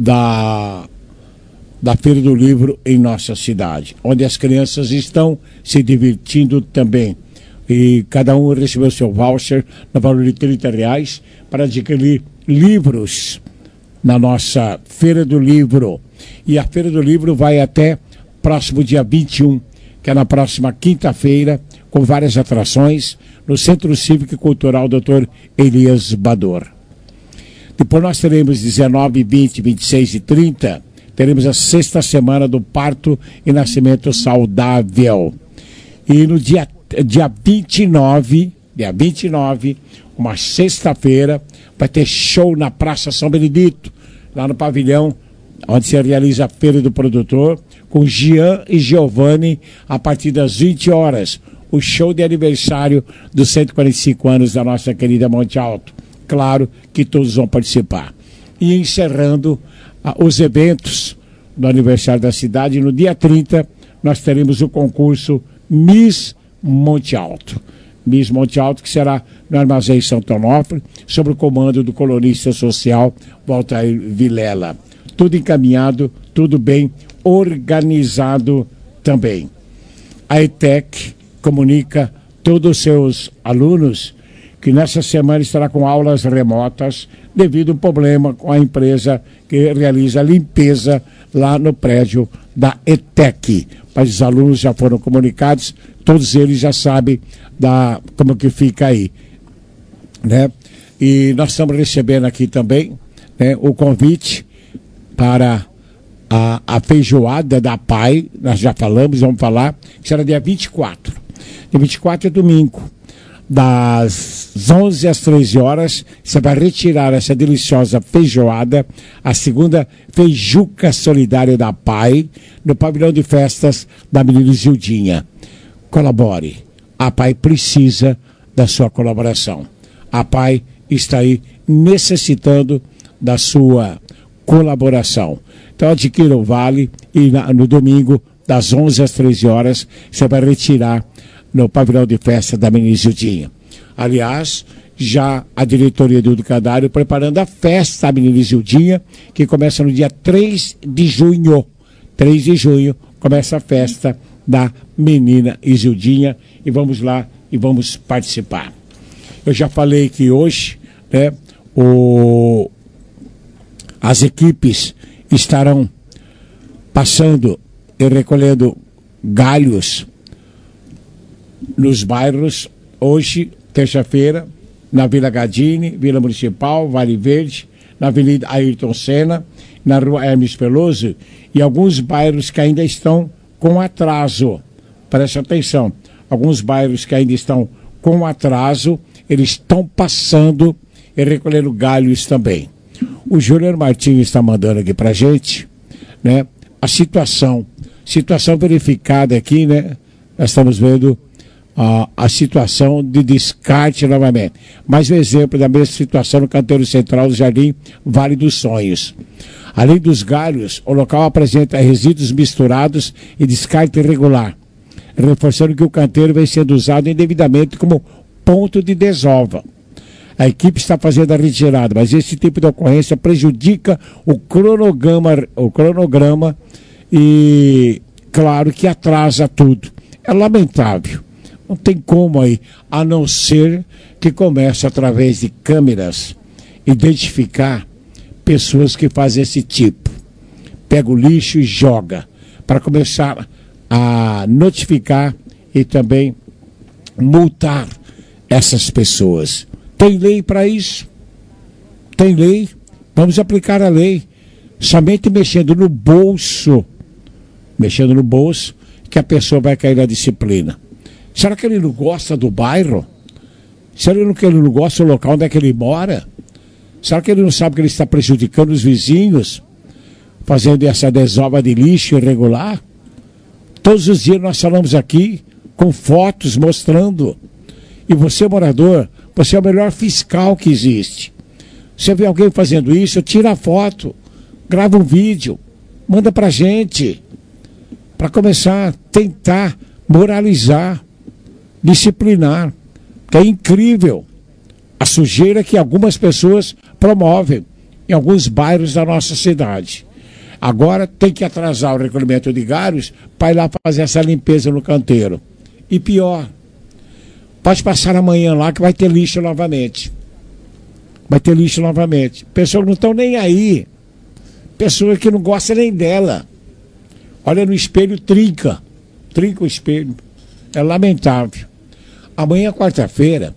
da, da Feira do Livro em nossa cidade, onde as crianças estão se divertindo também. E cada um recebeu seu voucher no valor de trinta reais para adquirir livros na nossa Feira do Livro. E a Feira do Livro vai até próximo dia vinte e um, que é na próxima quinta-feira, com várias atrações, no Centro Cívico e Cultural doutor Elias Bador. Depois nós teremos dezenove, vinte, vinte e seis e trinta, teremos a sexta semana do parto e nascimento saudável. E no dia, dia vinte e nove, dia vinte e nove, uma sexta-feira, vai ter show na Praça São Benedito, lá no pavilhão, onde se realiza a Feira do Produtor, com Jean e Giovanni, a partir das vinte horas. O show de aniversário dos cento e quarenta e cinco anos da nossa querida Monte Alto. Claro que todos vão participar. E encerrando ah, os eventos do aniversário da cidade, no dia trinta, nós teremos o concurso Miss Monte Alto. Miss Monte Alto, que será no Armazém Santo Onofre, sob o comando do colunista social Walter Vilela. Tudo encaminhado, tudo bem organizado também. A E T E C comunica todos os seus alunos que nessa semana estará com aulas remotas devido a um problema com a empresa que realiza a limpeza lá no prédio da E T E C. Mas os alunos já foram comunicados, todos eles já sabem da, como que fica aí, né? E nós estamos recebendo aqui também, né, o convite para a, a feijoada da P A I, nós já falamos, vamos falar, que será dia vinte e quatro. Dia vinte e quatro é domingo. Das onze às treze horas, você vai retirar essa deliciosa feijoada, a segunda feijuca solidária da P A I, no pavilhão de festas da menina Zildinha. Colabore. A P A I precisa da sua colaboração. A P A I está aí necessitando da sua colaboração. Então adquira o vale e na, no domingo, das onze às treze horas, você vai retirar no pavilhão de festa da menina Zildinha. Aliás, já a diretoria do Educandário preparando a festa da menina Zildinha, que começa no dia três de junho. três de junho começa a festa da menina Isildinha e vamos lá e vamos participar. Eu já falei que hoje, né, o, as equipes estarão passando e recolhendo galhos nos bairros, hoje, terça-feira, na Vila Gadini, Vila Municipal, Vale Verde, na Avenida Ayrton Senna, na Rua Hermes Peloso e alguns bairros que ainda estão com atraso. Preste atenção, alguns bairros que ainda estão com atraso, eles estão passando e recolhendo galhos também. O Júnior Martins está mandando aqui pra gente, né, a situação, situação verificada aqui, né, nós estamos vendo a, a situação de descarte novamente. Mais um exemplo da mesma situação no canteiro central do Jardim Vale dos Sonhos. Além dos galhos, o local apresenta resíduos misturados e descarte irregular, reforçando que o canteiro vem sendo usado indevidamente como ponto de desova. A equipe está fazendo a retirada, mas esse tipo de ocorrência prejudica o cronograma, o cronograma e, claro, que atrasa tudo. É lamentável. Não tem como aí, a não ser que comece através de câmeras identificar pessoas que fazem esse tipo. Pega o lixo e joga, para começar a notificar e também multar essas pessoas. Tem lei para isso? Tem lei? Vamos aplicar a lei. Somente mexendo no bolso, mexendo no bolso, que a pessoa vai cair na disciplina. Será que ele não gosta do bairro? Será que ele não gosta do local onde é que ele mora? Será que ele não sabe que ele está prejudicando os vizinhos, fazendo essa desova de lixo irregular? Todos os dias nós falamos aqui com fotos mostrando. E você, morador, você é o melhor fiscal que existe. Você vê alguém fazendo isso, tira a foto, grava um vídeo, manda pra gente. para começar a tentar moralizar, disciplinar. Que é incrível a sujeira que algumas pessoas promovem em alguns bairros da nossa cidade. Agora tem que atrasar o recolhimento de galhos para ir lá fazer essa limpeza no canteiro. E pior, pode passar amanhã lá que vai ter lixo novamente. Vai ter lixo novamente. Pessoas que não estão nem aí. Pessoas que não gostam nem dela. Olha no espelho, trinca. Trinca o espelho. É lamentável. Amanhã, quarta-feira,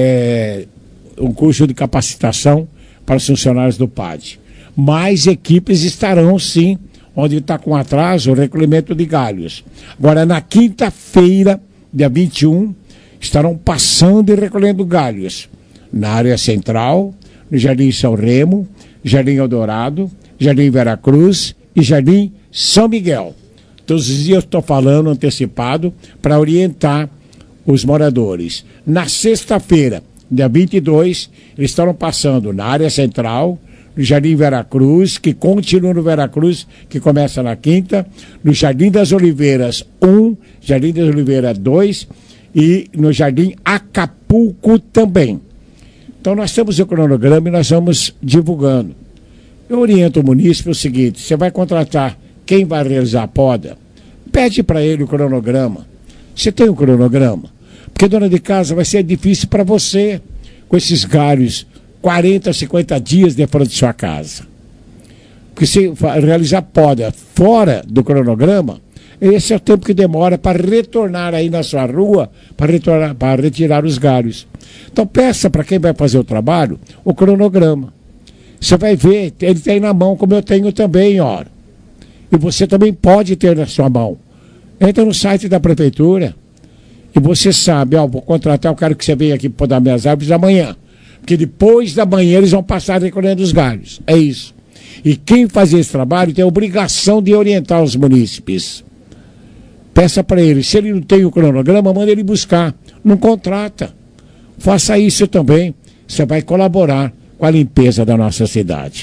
é um curso de capacitação para os funcionários do P A D. Mais equipes estarão, sim, onde está com atraso o recolhimento de galhos. Agora, na quinta-feira, dia vinte e um, estarão passando e recolhendo galhos. Na área central, no Jardim São Remo, Jardim Eldorado, Jardim Veracruz e Jardim São Miguel. Todos os dias eu estou falando antecipado para orientar os moradores. Na sexta-feira, dia vinte e dois, eles estarão passando na área central, no Jardim Veracruz, que continua no Veracruz, que começa na quinta, no Jardim das Oliveiras um, Jardim das Oliveiras dois e no Jardim Acapulco também. Então nós temos o cronograma e nós vamos divulgando. Eu oriento o munícipe o seguinte: você vai contratar quem vai realizar a poda, pede para ele o cronograma. Você tem um cronograma? Porque, dona de casa, vai ser difícil para você com esses galhos quarenta, cinquenta dias de fora de sua casa. Porque se realizar poda fora do cronograma, esse é o tempo que demora para retornar aí na sua rua, para, retornar, para retirar os galhos. Então peça para quem vai fazer o trabalho o cronograma. Você vai ver, ele tem na mão, como eu tenho também, ó. E você também pode ter na sua mão. Entra no site da prefeitura e você sabe, ó, vou contratar o cara que você veio aqui para podar minhas árvores amanhã. Porque depois da manhã eles vão passar recolhendo os galhos. É isso. E quem faz esse trabalho tem a obrigação de orientar os munícipes. Peça para ele, se ele não tem o cronograma, manda ele buscar. Não contrata. Faça isso também. Você vai colaborar com a limpeza da nossa cidade.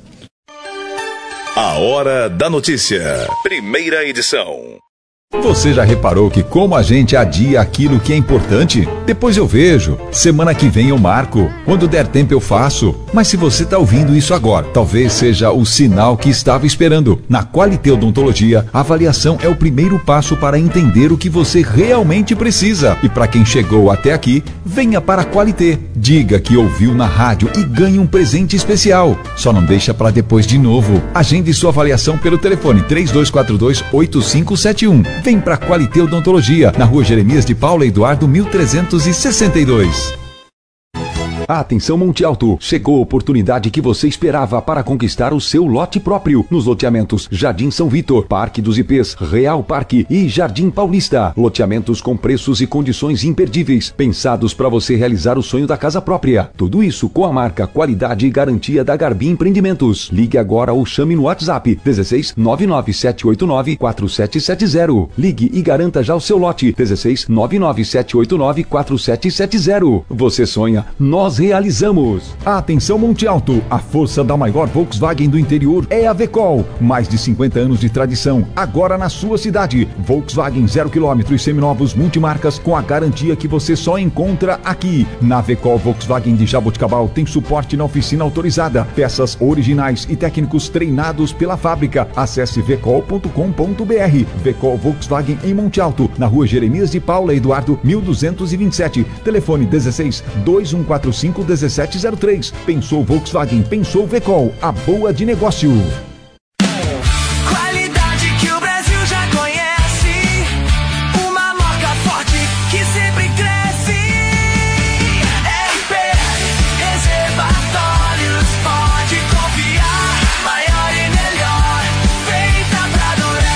A Hora da Notícia. Primeira edição. Você já reparou que como a gente adia aquilo que é importante? Depois eu vejo, semana que vem eu marco, quando der tempo eu faço. Mas se você está ouvindo isso agora, talvez seja o sinal que estava esperando. Na Qualité Odontologia, a avaliação é o primeiro passo para entender o que você realmente precisa. E para quem chegou até aqui, venha para a Qualité. Diga que ouviu na rádio e ganhe um presente especial. Só não deixa para depois de novo. Agende sua avaliação pelo telefone três dois quatro dois, oito cinco sete um. Vem para a Qualité Odontologia, na rua Jeremias de Paula Eduardo, mil trezentos e sessenta e dois. Atenção Monte Alto, chegou a oportunidade que você esperava para conquistar o seu lote próprio nos loteamentos Jardim São Vitor, Parque dos Ipês, Real Parque e Jardim Paulista. Loteamentos com preços e condições imperdíveis, pensados para você realizar o sonho da casa própria. Tudo isso com a marca, qualidade e garantia da Garbi Empreendimentos. Ligue agora ou chame no WhatsApp dezesseis, nove nove sete oito nove, quatro sete sete zero. Ligue e garanta já o seu lote dezesseis, nove nove sete oito nove, quatro sete sete zero. Você sonha, nós realizamos. Atenção Monte Alto, a força da maior Volkswagen do interior é a Vecol. Mais de cinquenta anos de tradição, agora na sua cidade. Volkswagen zero quilômetro e seminovos multimarcas com a garantia que você só encontra aqui. Na Vecol Volkswagen de Jaboticabal tem suporte na oficina autorizada, peças originais e técnicos treinados pela fábrica. Acesse vecol ponto com ponto br. Vecol Volkswagen em Monte Alto, na rua Jeremias de Paula Eduardo, mil duzentos e vinte e sete. Telefone dezesseis, dois um quatro cinco, dezessete zero três. Pensou Volkswagen, pensou Vecol, a boa de negócio. Qualidade que o Brasil já conhece, uma marca forte que sempre cresce. R P Reservatórios, pode confiar, maior e melhor, feita pra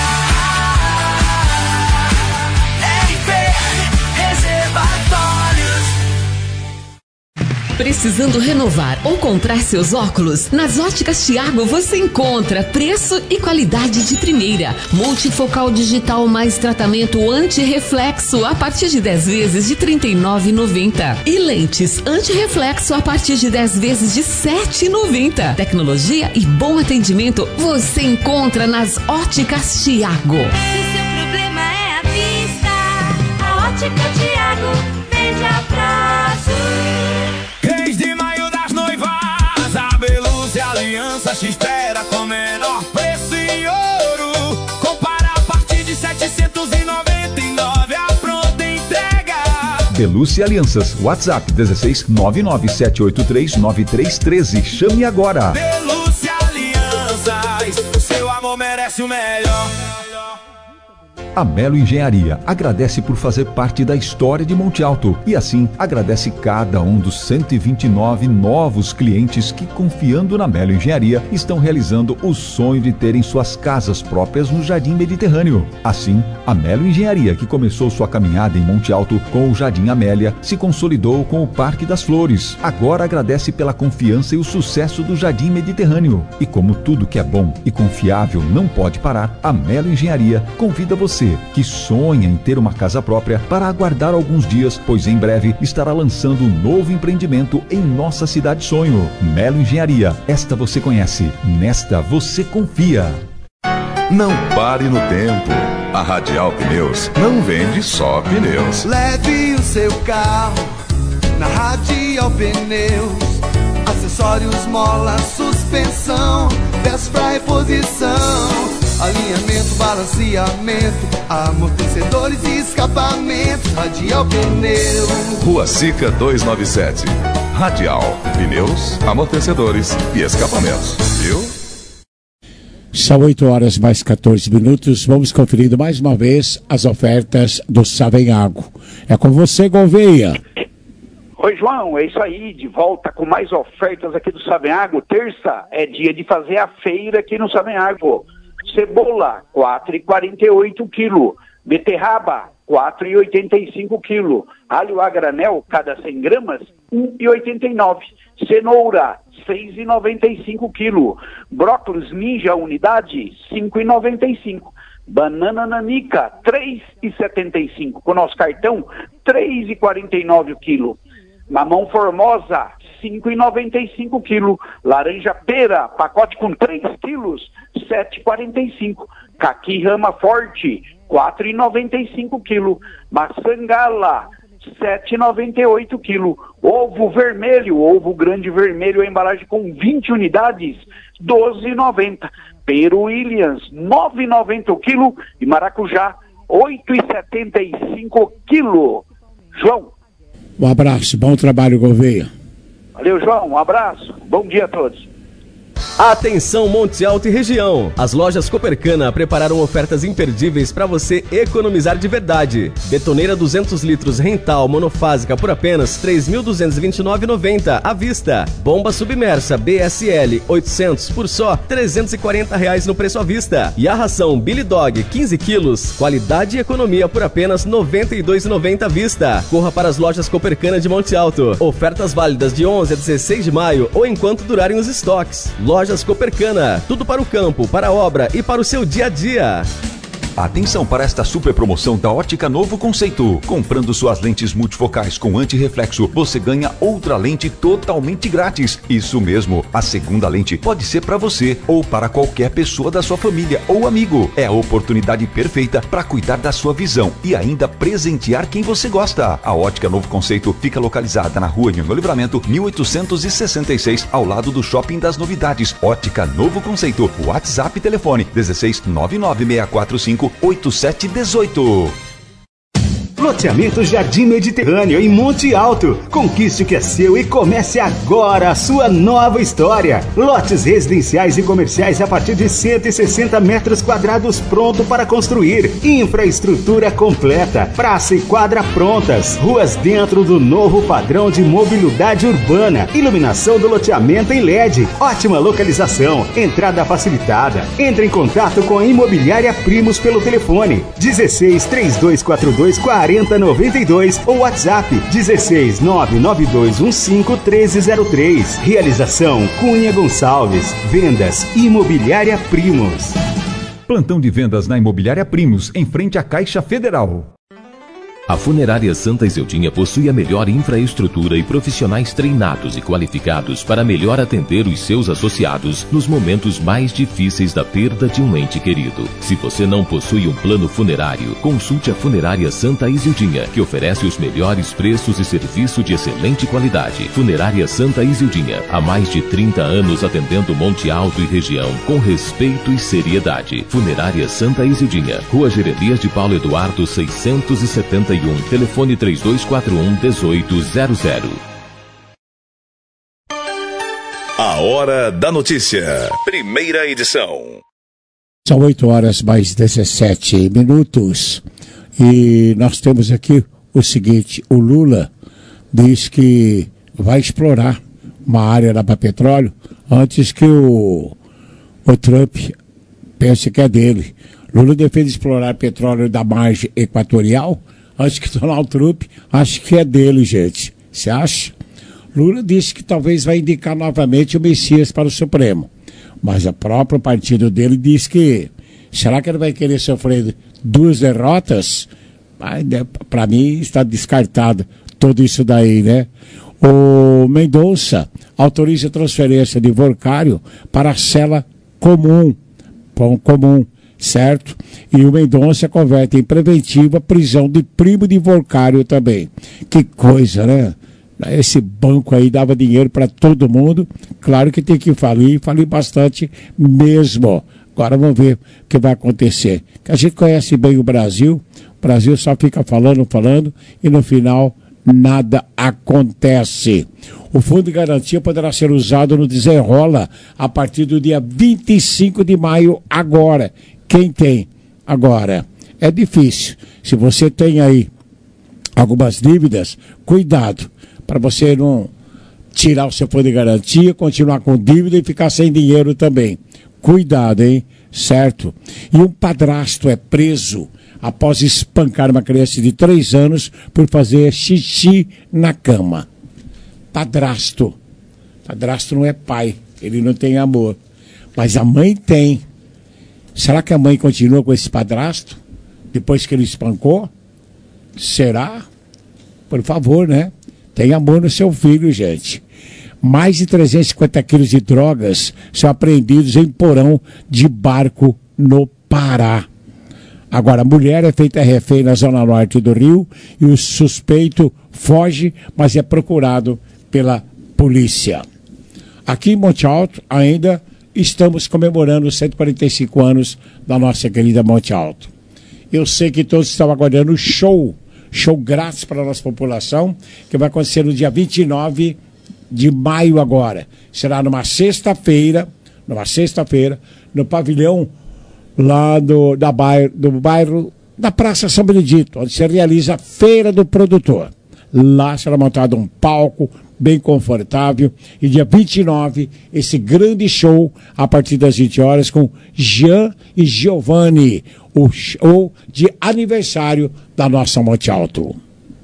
durar. R P Reservatórios. Precisando renovar ou comprar seus óculos? Nas Óticas Thiago você encontra preço e qualidade de primeira. Multifocal digital mais tratamento anti-reflexo a partir de dez vezes de trinta e nove reais e noventa centavos. E lentes anti-reflexo a partir de dez vezes de sete reais e noventa centavos. Tecnologia e bom atendimento você encontra nas Óticas Thiago. Ótica Tiago, vende a prazo. Três de maio das noivas, a Belucci Aliança te espera com menor preço em ouro. Compara a partir de setecentos e noventa e nove, a pronta entrega. Belucci Alianças, WhatsApp dezesseis nove nove sete oito três nove três um três. Chame agora. Belucci Alianças, seu amor merece o melhor. A Melo Engenharia agradece por fazer parte da história de Monte Alto e assim agradece cada um dos cento e vinte e nove novos clientes que, confiando na Melo Engenharia, estão realizando o sonho de terem suas casas próprias no Jardim Mediterrâneo. Assim, a Melo Engenharia, que começou sua caminhada em Monte Alto com o Jardim Amélia, se consolidou com o Parque das Flores. Agora agradece pela confiança e o sucesso do Jardim Mediterrâneo. E como tudo que é bom e confiável não pode parar, a Melo Engenharia convida você que sonha em ter uma casa própria para aguardar alguns dias, pois em breve estará lançando um novo empreendimento em nossa cidade sonho. Melo Engenharia, esta você conhece, nesta você confia. Não pare no tempo. A Radial Pneus não vende só pneus. Leve o seu carro na Radial Pneus. Acessórios, mola, suspensão, peças pra reposição, alinhamento, balanceamento, amortecedores e escapamentos. Radial Pneus. Rua Sica duzentos e noventa e sete. Radial Pneus, amortecedores e escapamentos. Viu? São oito horas mais quatorze minutos. Vamos conferindo mais uma vez as ofertas do Savenhago. É com você, Gouveia. Oi, João, é isso aí, de volta com mais ofertas aqui do Savenhago. Terça é dia de fazer a feira aqui no Savenhago. Cebola, quatro reais e quarenta e oito quilo. Beterraba, quatro reais e oitenta e cinco quilo. Alho a granel, cada cem gramas, um real e oitenta e nove. Cenoura, seis reais e noventa e cinco quilo. Brócolis ninja unidade, cinco reais e noventa e cinco. Banana nanica, três reais e setenta e cinco. Com nosso cartão, três reais e quarenta e nove o quilo. Mamão formosa, cinco reais e noventa e cinco quilo. Laranja pera, pacote com três quilos, sete reais e quarenta e cinco. Caqui rama forte, quatro reais e noventa e cinco quilo. Maçã gala, sete reais e noventa e oito quilo. Ovo vermelho, ovo grande vermelho, a embalagem com vinte unidades, doze reais e noventa. Peru Williams, nove reais e noventa o quilo. E maracujá, oito reais e setenta e cinco o quilo. João. Um abraço, bom trabalho, Gouveia. Valeu, João, um abraço, bom dia a todos. Atenção Monte Alto e região. As lojas Copercana prepararam ofertas imperdíveis para você economizar de verdade. Betoneira duzentos litros Rental monofásica por apenas três mil duzentos e vinte e nove reais e noventa centavos à vista. Bomba submersa B S L oitocentos por só trezentos e quarenta reais no preço à vista. E a ração Billy Dog quinze quilos, qualidade e economia por apenas noventa e dois reais e noventa centavos à vista. Corra para as lojas Copercana de Monte Alto. Ofertas válidas de onze a dezesseis de maio ou enquanto durarem os estoques. Lojas Copercana, tudo para o campo, para a obra e para o seu dia a dia. Atenção para esta super promoção da Ótica Novo Conceito. Comprando suas lentes multifocais com antirreflexo, você ganha outra lente totalmente grátis. Isso mesmo, a segunda lente pode ser para você ou para qualquer pessoa da sua família ou amigo. É a oportunidade perfeita para cuidar da sua visão e ainda presentear quem você gosta. A Ótica Novo Conceito fica localizada na rua Anhanguera Livramento, mil oitocentos e sessenta e seis, ao lado do Shopping das Novidades. Ótica Novo Conceito. WhatsApp e telefone dezesseis nove nove seis quatro cinco oito sete um oito. Loteamento Jardim Mediterrâneo em Monte Alto. Conquiste o que é seu e comece agora a sua nova história. Lotes residenciais e comerciais a partir de cento e sessenta metros quadrados pronto para construir. Infraestrutura completa. Praça e quadra prontas. Ruas dentro do novo padrão de mobilidade urbana. Iluminação do loteamento em L E D. Ótima localização. Entrada facilitada. Entre em contato com a Imobiliária Primos pelo telefone dezesseis, três dois quatro dois, quarenta noventa e dois ou WhatsApp dezesseis, nove nove dois um cinco, treze zero três. Realização Cunha Gonçalves. Vendas Imobiliária Primos. Plantão de vendas na Imobiliária Primos, em frente à Caixa Federal. A Funerária Santa Izildinha possui a melhor infraestrutura e profissionais treinados e qualificados para melhor atender os seus associados nos momentos mais difíceis da perda de um ente querido. Se você não possui um plano funerário, consulte a Funerária Santa Izildinha, que oferece os melhores preços e serviço de excelente qualidade. Funerária Santa Izildinha, há mais de trinta anos atendendo Monte Alto e região com respeito e seriedade. Funerária Santa Izildinha, Rua Jeremias de Paulo Eduardo seiscentos e setenta e um, telefone três dois quatro um, um oito zero zero. A Hora da Notícia, primeira edição. São oito horas mais dezessete minutos e nós temos aqui o seguinte: o Lula diz que vai explorar uma área lá para petróleo antes que o, o Trump pense que é dele. Lula defende explorar petróleo da margem equatorial antes que Donald Trump ache que é dele, gente. Você acha? Lula disse que talvez vai indicar novamente o Messias para o Supremo. Mas o próprio partido dele diz que... Será que ele vai querer sofrer duas derrotas? Para mim está descartado tudo isso daí, né? O Mendonça autoriza a transferência de Vorcário para a cela comum. Pão comum. Certo? E o Mendonça converte em preventiva prisão de primo de Vorcário também. Que coisa, né? Esse banco aí dava dinheiro para todo mundo. Claro que tem que falir, falir bastante mesmo. Agora vamos ver o que vai acontecer. Que a gente conhece bem o Brasil. O Brasil só fica falando, falando e no final nada acontece. O Fundo de Garantia poderá ser usado no Desenrola a partir do dia vinte e cinco de maio agora. Quem tem? Agora, é difícil. Se você tem aí algumas dívidas, cuidado, para você não tirar o seu fundo de garantia, continuar com dívida e ficar sem dinheiro também. Cuidado, hein? Certo? E um padrasto é preso após espancar uma criança de três anos por fazer xixi na cama. Padrasto. Padrasto não é pai, ele não tem amor. Mas a mãe tem. Será que a mãe continua com esse padrasto depois que ele espancou? Será? Por favor, né? Tenha amor no seu filho, gente. Mais de trezentos e cinquenta quilos de drogas são apreendidos em porão de barco no Pará. Agora, a mulher é feita refém na zona norte do Rio e o suspeito foge, mas é procurado pela polícia. Aqui em Monte Alto, ainda... estamos comemorando os cento e quarenta e cinco anos da nossa querida Monte Alto. Eu sei que todos estão aguardando o show, show grátis para a nossa população, que vai acontecer no dia vinte e nove de maio agora. Será numa sexta-feira, numa sexta-feira, no pavilhão lá do, da bairro, do bairro da Praça São Benedito, onde se realiza a Feira do Produtor. Lá será montado um palco bem confortável e dia vinte e nove esse grande show a partir das vinte horas com Jean e Giovanni, o show de aniversário da nossa Monte Alto.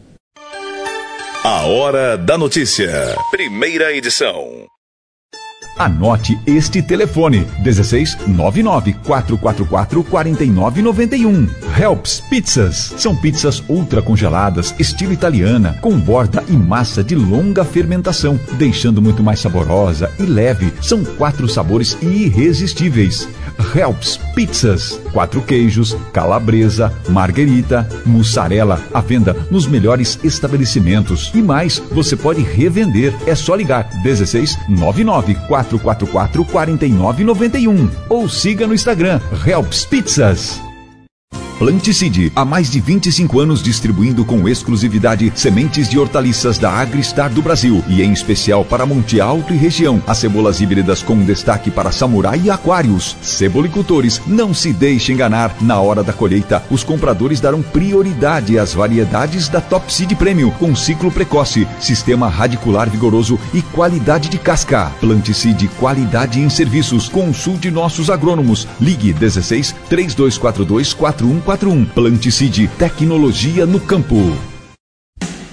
A Hora da Notícia, primeira edição. Anote este telefone: dezesseis nove nove quatro quatro quatro quatro nove nove um. Helps Pizzas. São pizzas ultra congeladas, estilo italiana, com borda e massa de longa fermentação, deixando muito mais saborosa e leve. São quatro sabores irresistíveis. Helps Pizzas. Quatro queijos, calabresa, marguerita, mussarela, à venda nos melhores estabelecimentos. E mais, você pode revender. É só ligar dezesseis nove nove quatro quatro quatro quatro nove nove um ou siga no Instagram Helps Pizzas. Planticide, há mais de vinte e cinco anos distribuindo com exclusividade sementes de hortaliças da Agristar do Brasil e em especial para Monte Alto e região. As cebolas híbridas com destaque para samurai e aquários. Cebolicultores, não se deixe enganar. Na hora da colheita, os compradores darão prioridade às variedades da Top Seed Premium com ciclo precoce, sistema radicular vigoroso e qualidade de casca. Planticide, qualidade em serviços. Consulte nossos agrônomos. Ligue dezesseis, três dois quatro dois, quatro um quatro um. Planticide, tecnologia no campo.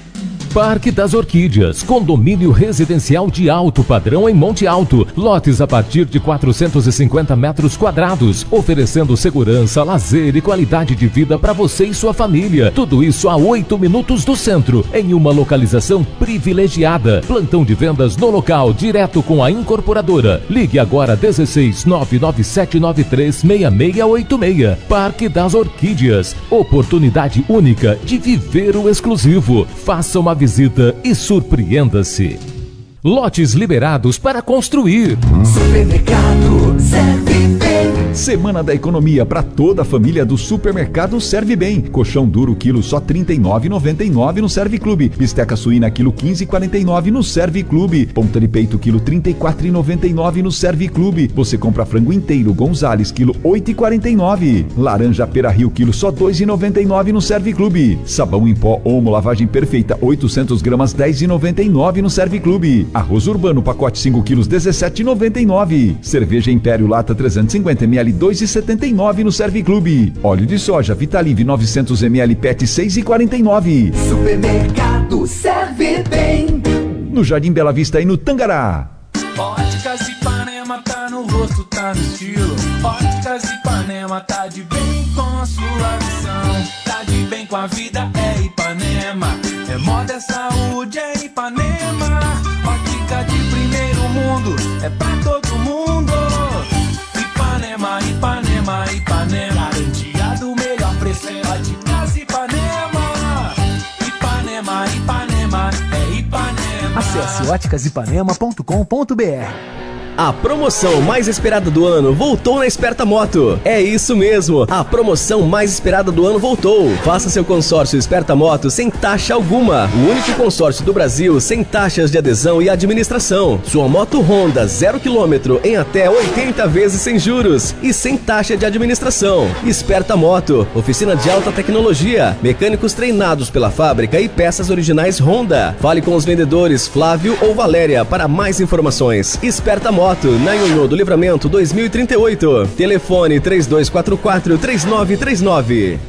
Parque das Orquídeas, condomínio residencial de alto padrão em Monte Alto. Lotes a partir de quatrocentos e cinquenta metros quadrados, oferecendo segurança, lazer e qualidade de vida para você e sua família. Tudo isso a oito minutos do centro, em uma localização privilegiada. Plantão de vendas no local, direto com a incorporadora. Ligue agora dezesseis nove nove sete nove três seis seis oito seis. Parque das Orquídeas, oportunidade única de viver o exclusivo. Faça uma visita e surpreenda-se. Lotes liberados para construir. Supermercado Serve Bem. Semana da economia para toda a família do Supermercado Serve Bem. Colchão duro quilo só trinta e nove reais e noventa e nove centavos no Serve Clube. Bisteca suína quilo quinze reais e quarenta e nove centavos no Serve Clube. Ponta de peito quilo trinta e quatro reais e noventa e nove centavos no Serve Clube. Você compra frango inteiro Gonzales quilo oito reais e quarenta e nove centavos. Laranja Pera Rio quilo só dois reais e noventa e nove centavos no Serve Clube. Sabão em pó Omo lavagem perfeita oitocentas gramas dez reais e noventa e nove centavos no Serve Clube. Arroz urbano pacote cinco quilos dezessete reais e noventa e nove centavos. Cerveja Império lata trezentos e cinquenta mililitros dois reais e setenta e nove centavos no Serve Clube. Óleo de soja Vitalive novecentos mililitros P E T seis reais e quarenta e nove centavos. Supermercado Serve Bem. No Jardim Bela Vista e no Tangará. Óticas Ipanema tá no rosto, tá no estilo. Óticas Ipanema tá de bem com a sua visão. Tá de bem com a vida, é Ipanema. É moda, é saúde, é Ipanema. Ótica de primeiro mundo, é pra todo mundo. Ipanema, Ipanema, Ipanema. Garantia do melhor preço, é Óticas Ipanema. Ipanema, Ipanema, é Ipanema. Acesse óticas ipanema ponto com ponto b r. A promoção mais esperada do ano voltou na Esperta Moto. É isso mesmo, a promoção mais esperada do ano voltou. Faça seu consórcio Esperta Moto sem taxa alguma. O único consórcio do Brasil sem taxas de adesão e administração. Sua moto Honda zero quilômetro em até oitenta vezes sem juros e sem taxa de administração. Esperta Moto, oficina de alta tecnologia, mecânicos treinados pela fábrica e peças originais Honda. Fale com os vendedores Flávio ou Valéria para mais informações. Esperta Moto, na Ionhô do Livramento dois mil e trinta e oito. Telefone três dois quatro quatro, três nove três nove.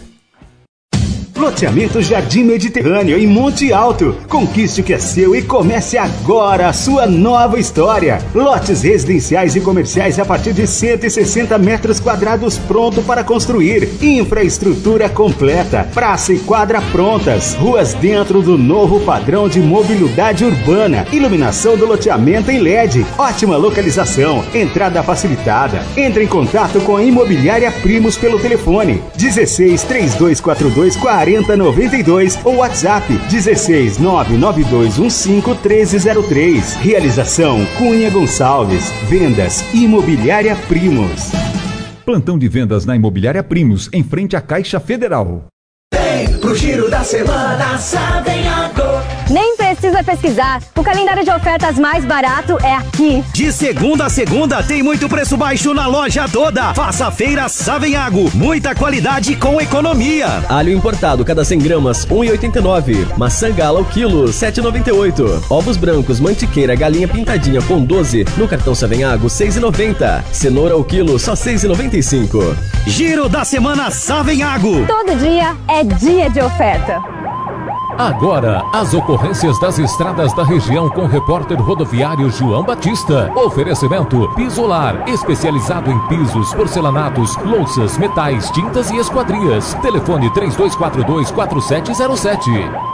Loteamento Jardim Mediterrâneo em Monte Alto. Conquiste o que é seu e comece agora a sua nova história. Lotes residenciais e comerciais a partir de cento e sessenta metros quadrados pronto para construir. Infraestrutura completa. Praça e quadra prontas. Ruas dentro do novo padrão de mobilidade urbana. Iluminação do loteamento em L E D. Ótima localização. Entrada facilitada. Entre em contato com a Imobiliária Primos pelo telefone dezesseis, três dois quatro dois, quarenta noventa e dois ou WhatsApp dezesseis, nove nove dois um cinco, treze zero três. Realização Cunha Gonçalves. Vendas Imobiliária Primos. Plantão de vendas na Imobiliária Primos, em frente à Caixa Federal. Vem pro giro da semana Savenhago. Nem precisa pesquisar. O calendário de ofertas mais barato é aqui. De segunda a segunda tem muito preço baixo na loja toda. Faça a feira Savenhago. Muita qualidade com economia. Alho importado, cada cem gramas, um real e oitenta e nove centavos. Maçã gala o quilo, sete reais e noventa e oito centavos. Ovos brancos, mantiqueira, galinha pintadinha com doze. No cartão Savenhago, seis reais e noventa centavos. Cenoura o quilo, só seis reais e noventa e cinco centavos. Giro da semana Savenhago. Todo dia é dia de oferta. Agora, as ocorrências das estradas da região com o repórter rodoviário João Batista. Oferecimento Pisolar, especializado em pisos, porcelanatos, louças, metais, tintas e esquadrias. Telefone três dois quatro dois, quatro sete zero sete.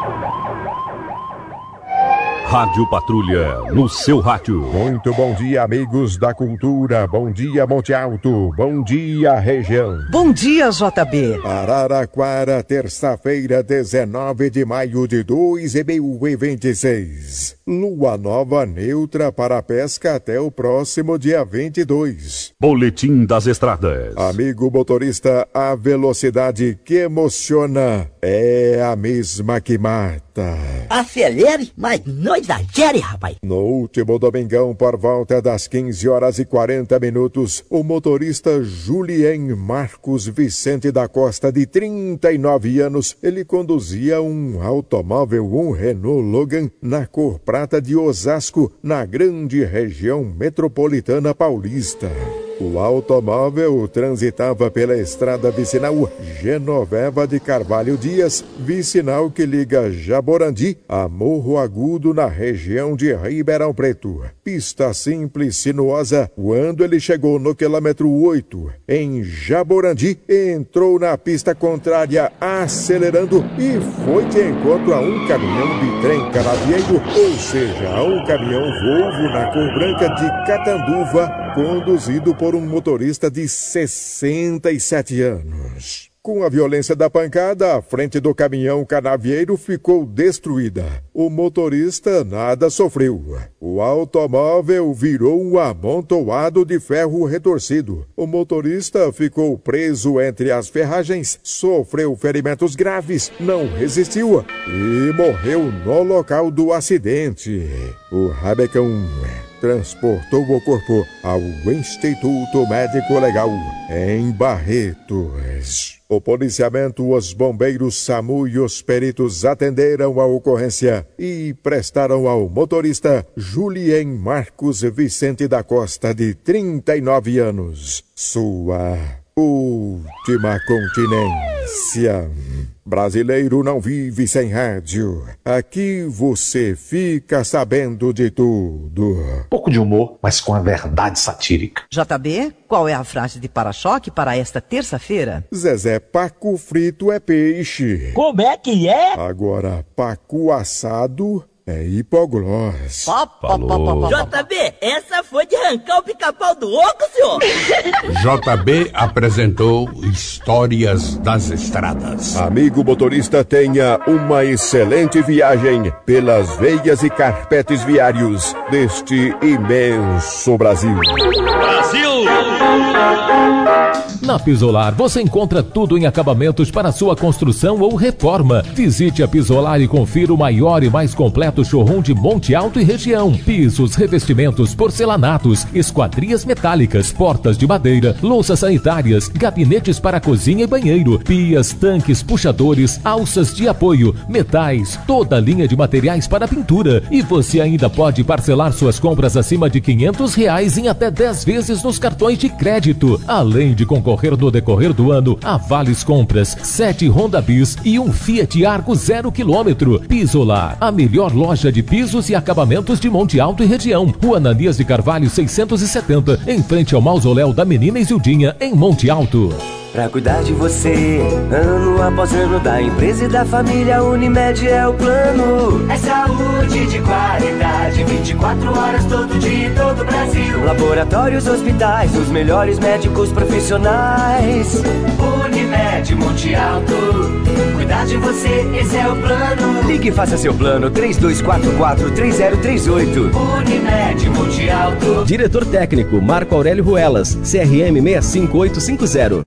Rádio Patrulha, no seu rádio. Muito bom dia, amigos da cultura. Bom dia, Monte Alto. Bom dia, região. Bom dia, J B. Araraquara, terça-feira, dezenove de maio de dois mil e vinte e seis. Lua nova neutra para a pesca até o próximo dia vinte e dois. Boletim das estradas. Amigo motorista, a velocidade que emociona é a mesma que mata. Acelere, mas não exagere, rapaz. No último domingão, por volta das quinze horas e quarenta minutos, o motorista Julien Marcos Vicente da Costa, de trinta e nove anos, ele conduzia um automóvel, um Renault Logan, na cor prata de Osasco, na grande região metropolitana paulista. O automóvel transitava pela estrada vicinal Genoveva de Carvalho Dias, vicinal que liga Jaborandi a Morro Agudo, na região de Ribeirão Preto. Pista simples, sinuosa. Quando ele chegou no quilômetro oito, em Jaborandi, entrou na pista contrária, acelerando e foi de encontro a um caminhão de trem canavieiro, ou seja, a um caminhão Volvo na cor branca de Catanduva, conduzido por um motorista de sessenta e sete anos. Com a violência da pancada, a frente do caminhão canavieiro ficou destruída. O motorista nada sofreu. O automóvel virou um amontoado de ferro retorcido. O motorista ficou preso entre as ferragens, sofreu ferimentos graves, não resistiu e morreu no local do acidente. O rabecão transportou o corpo ao Instituto Médico Legal em Barretos. O policiamento, os bombeiros, SAMU e os peritos atenderam a ocorrência e prestaram ao motorista Julien Marcos Vicente da Costa, de trinta e nove anos, sua última continência. Brasileiro não vive sem rádio. Aqui você fica sabendo de tudo. Pouco de humor, mas com a verdade satírica. J B, qual é a frase de para-choque para esta terça-feira? Zezé, pacu frito é peixe. Como é que é? Agora, pacu assado é hipoglós. J B, essa foi de arrancar o pica-pau do oco, senhor. J B apresentou Histórias das Estradas. Amigo motorista, tenha uma excelente viagem pelas veias e carpetes viários deste imenso Brasil. Brasil! Na Pisolar você encontra tudo em acabamentos para sua construção ou reforma. Visite a Pisolar e confira o maior e mais completo showroom de Monte Alto e região. Pisos, revestimentos, porcelanatos, esquadrias metálicas, portas de madeira, louças sanitárias, gabinetes para cozinha e banheiro, pias, tanques, puxadores, alças de apoio, metais, toda a linha de materiais para pintura. E você ainda pode parcelar suas compras acima de quinhentos reais em até dez vezes nos cartões de crédito. Além de concorrer no decorrer do ano a vales compras, sete Honda Bis e um Fiat Argo zero quilômetro. Pisolar, a melhor loja de pisos e acabamentos de Monte Alto e região. Rua Ananias de Carvalho seiscentos e setenta, em frente ao mausoléu da menina Isildinha, em Monte Alto. Pra cuidar de você, ano após ano, da empresa e da família, Unimed é o plano. É saúde de qualidade, vinte e quatro horas todo dia, todo o Brasil. Laboratórios, hospitais, os melhores médicos profissionais. Unimed Monte Alto, cuidar de você, esse é o plano. Ligue e faça seu plano, três dois quatro quatro, três zero três oito. Unimed Monte Alto. Diretor técnico Marco Aurélio Ruelas, C R M seis cinco oito cinco zero.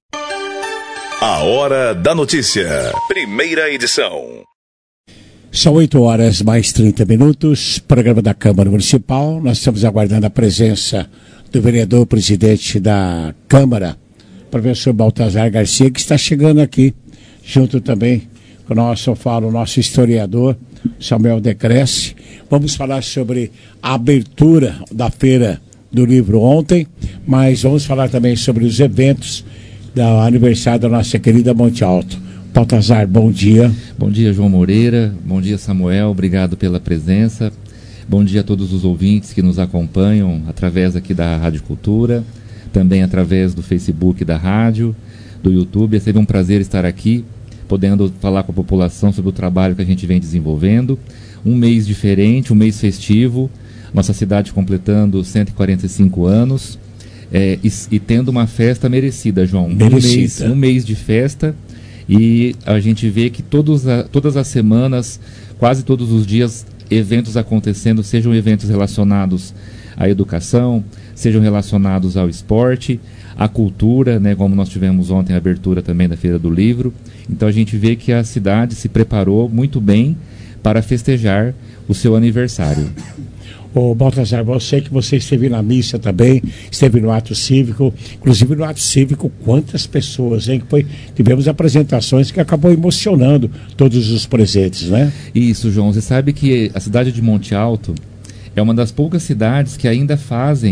A Hora da Notícia, primeira edição. São oito horas mais trinta minutos, programa da Câmara Municipal. Nós estamos aguardando a presença do vereador presidente da Câmara, professor Baltazar Garcia, que está chegando aqui, junto também com o nosso, eu falo, o nosso historiador, Samuel Decresce. Vamos falar sobre a abertura da Feira do Livro ontem, mas vamos falar também sobre os eventos do aniversário da nossa querida Monte Alto. Baltazar, bom dia. Bom dia, João Moreira. Bom dia, Samuel. Obrigado pela presença. Bom dia a todos os ouvintes que nos acompanham através aqui da Rádio Cultura, também através do Facebook da rádio, do YouTube. É sempre um prazer estar aqui, podendo falar com a população sobre o trabalho que a gente vem desenvolvendo. Um mês diferente, um mês festivo, nossa cidade completando cento e quarenta e cinco anos. É, e, e tendo uma festa merecida, João. Merecida. Um mês, um mês de festa, e a gente vê que todos a, todas as semanas, quase todos os dias, eventos acontecendo, sejam eventos relacionados à educação, sejam relacionados ao esporte, à cultura, né, como nós tivemos ontem a abertura também da Feira do Livro. Então a gente vê que a cidade se preparou muito bem para festejar o seu aniversário. Ô Baltazar, eu sei que você esteve na missa também, esteve no ato cívico, inclusive no ato cívico, quantas pessoas, hein? Foi, tivemos apresentações que acabou emocionando todos os presentes, né? Isso, João, você sabe que a cidade de Monte Alto é uma das poucas cidades que ainda fazem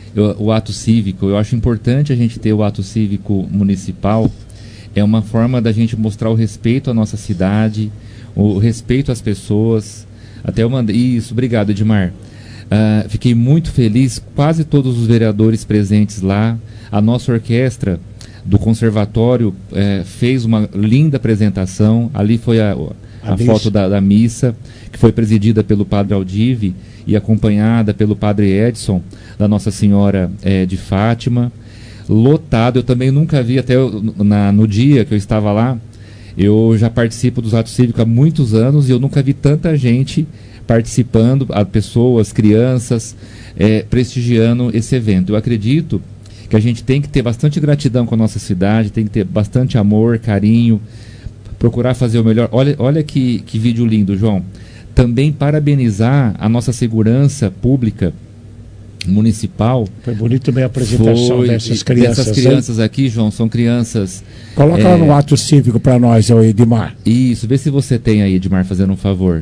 eu, o ato cívico. Eu acho importante a gente ter o ato cívico municipal. É uma forma da gente mostrar o respeito à nossa cidade, o respeito às pessoas. Até eu mandei. Isso, obrigado, Edmar. Uh, fiquei muito feliz, quase todos os vereadores presentes lá. A nossa orquestra do conservatório eh, fez uma linda apresentação. Ali foi a, a, a foto da, da missa, que foi presidida pelo padre Aldive e acompanhada pelo padre Edson, da Nossa Senhora eh, de Fátima. Lotado, eu também nunca vi, até eu, na, no dia que eu estava lá, eu já participo dos atos cívicos há muitos anos e eu nunca vi tanta gente participando, a pessoas, crianças, eh, prestigiando esse evento. Eu acredito que a gente tem que ter bastante gratidão com a nossa cidade, tem que ter bastante amor, carinho, procurar fazer o melhor. Olha, olha que, que vídeo lindo, João. Também parabenizar a nossa segurança pública municipal. Foi bonito também a apresentação Foi, dessas crianças. Dessas crianças hein? aqui, João, são crianças... Coloca é, lá no ato cívico para nós, Edmar. Isso, vê se você tem aí, Edmar, fazendo um favor.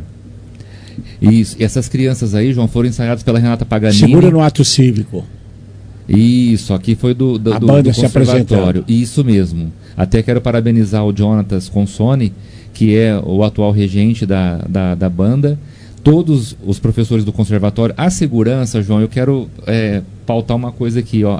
Isso, e essas crianças aí, João, foram ensaiadas pela Renata Paganini. Segura no ato cívico. Isso, aqui foi do, do, a do, banda do se conservatório. Isso mesmo. Até quero parabenizar o Jonatas Consone, que é o atual regente da, da, da banda, todos os professores do conservatório. A segurança, João, eu quero é, pautar uma coisa aqui, ó.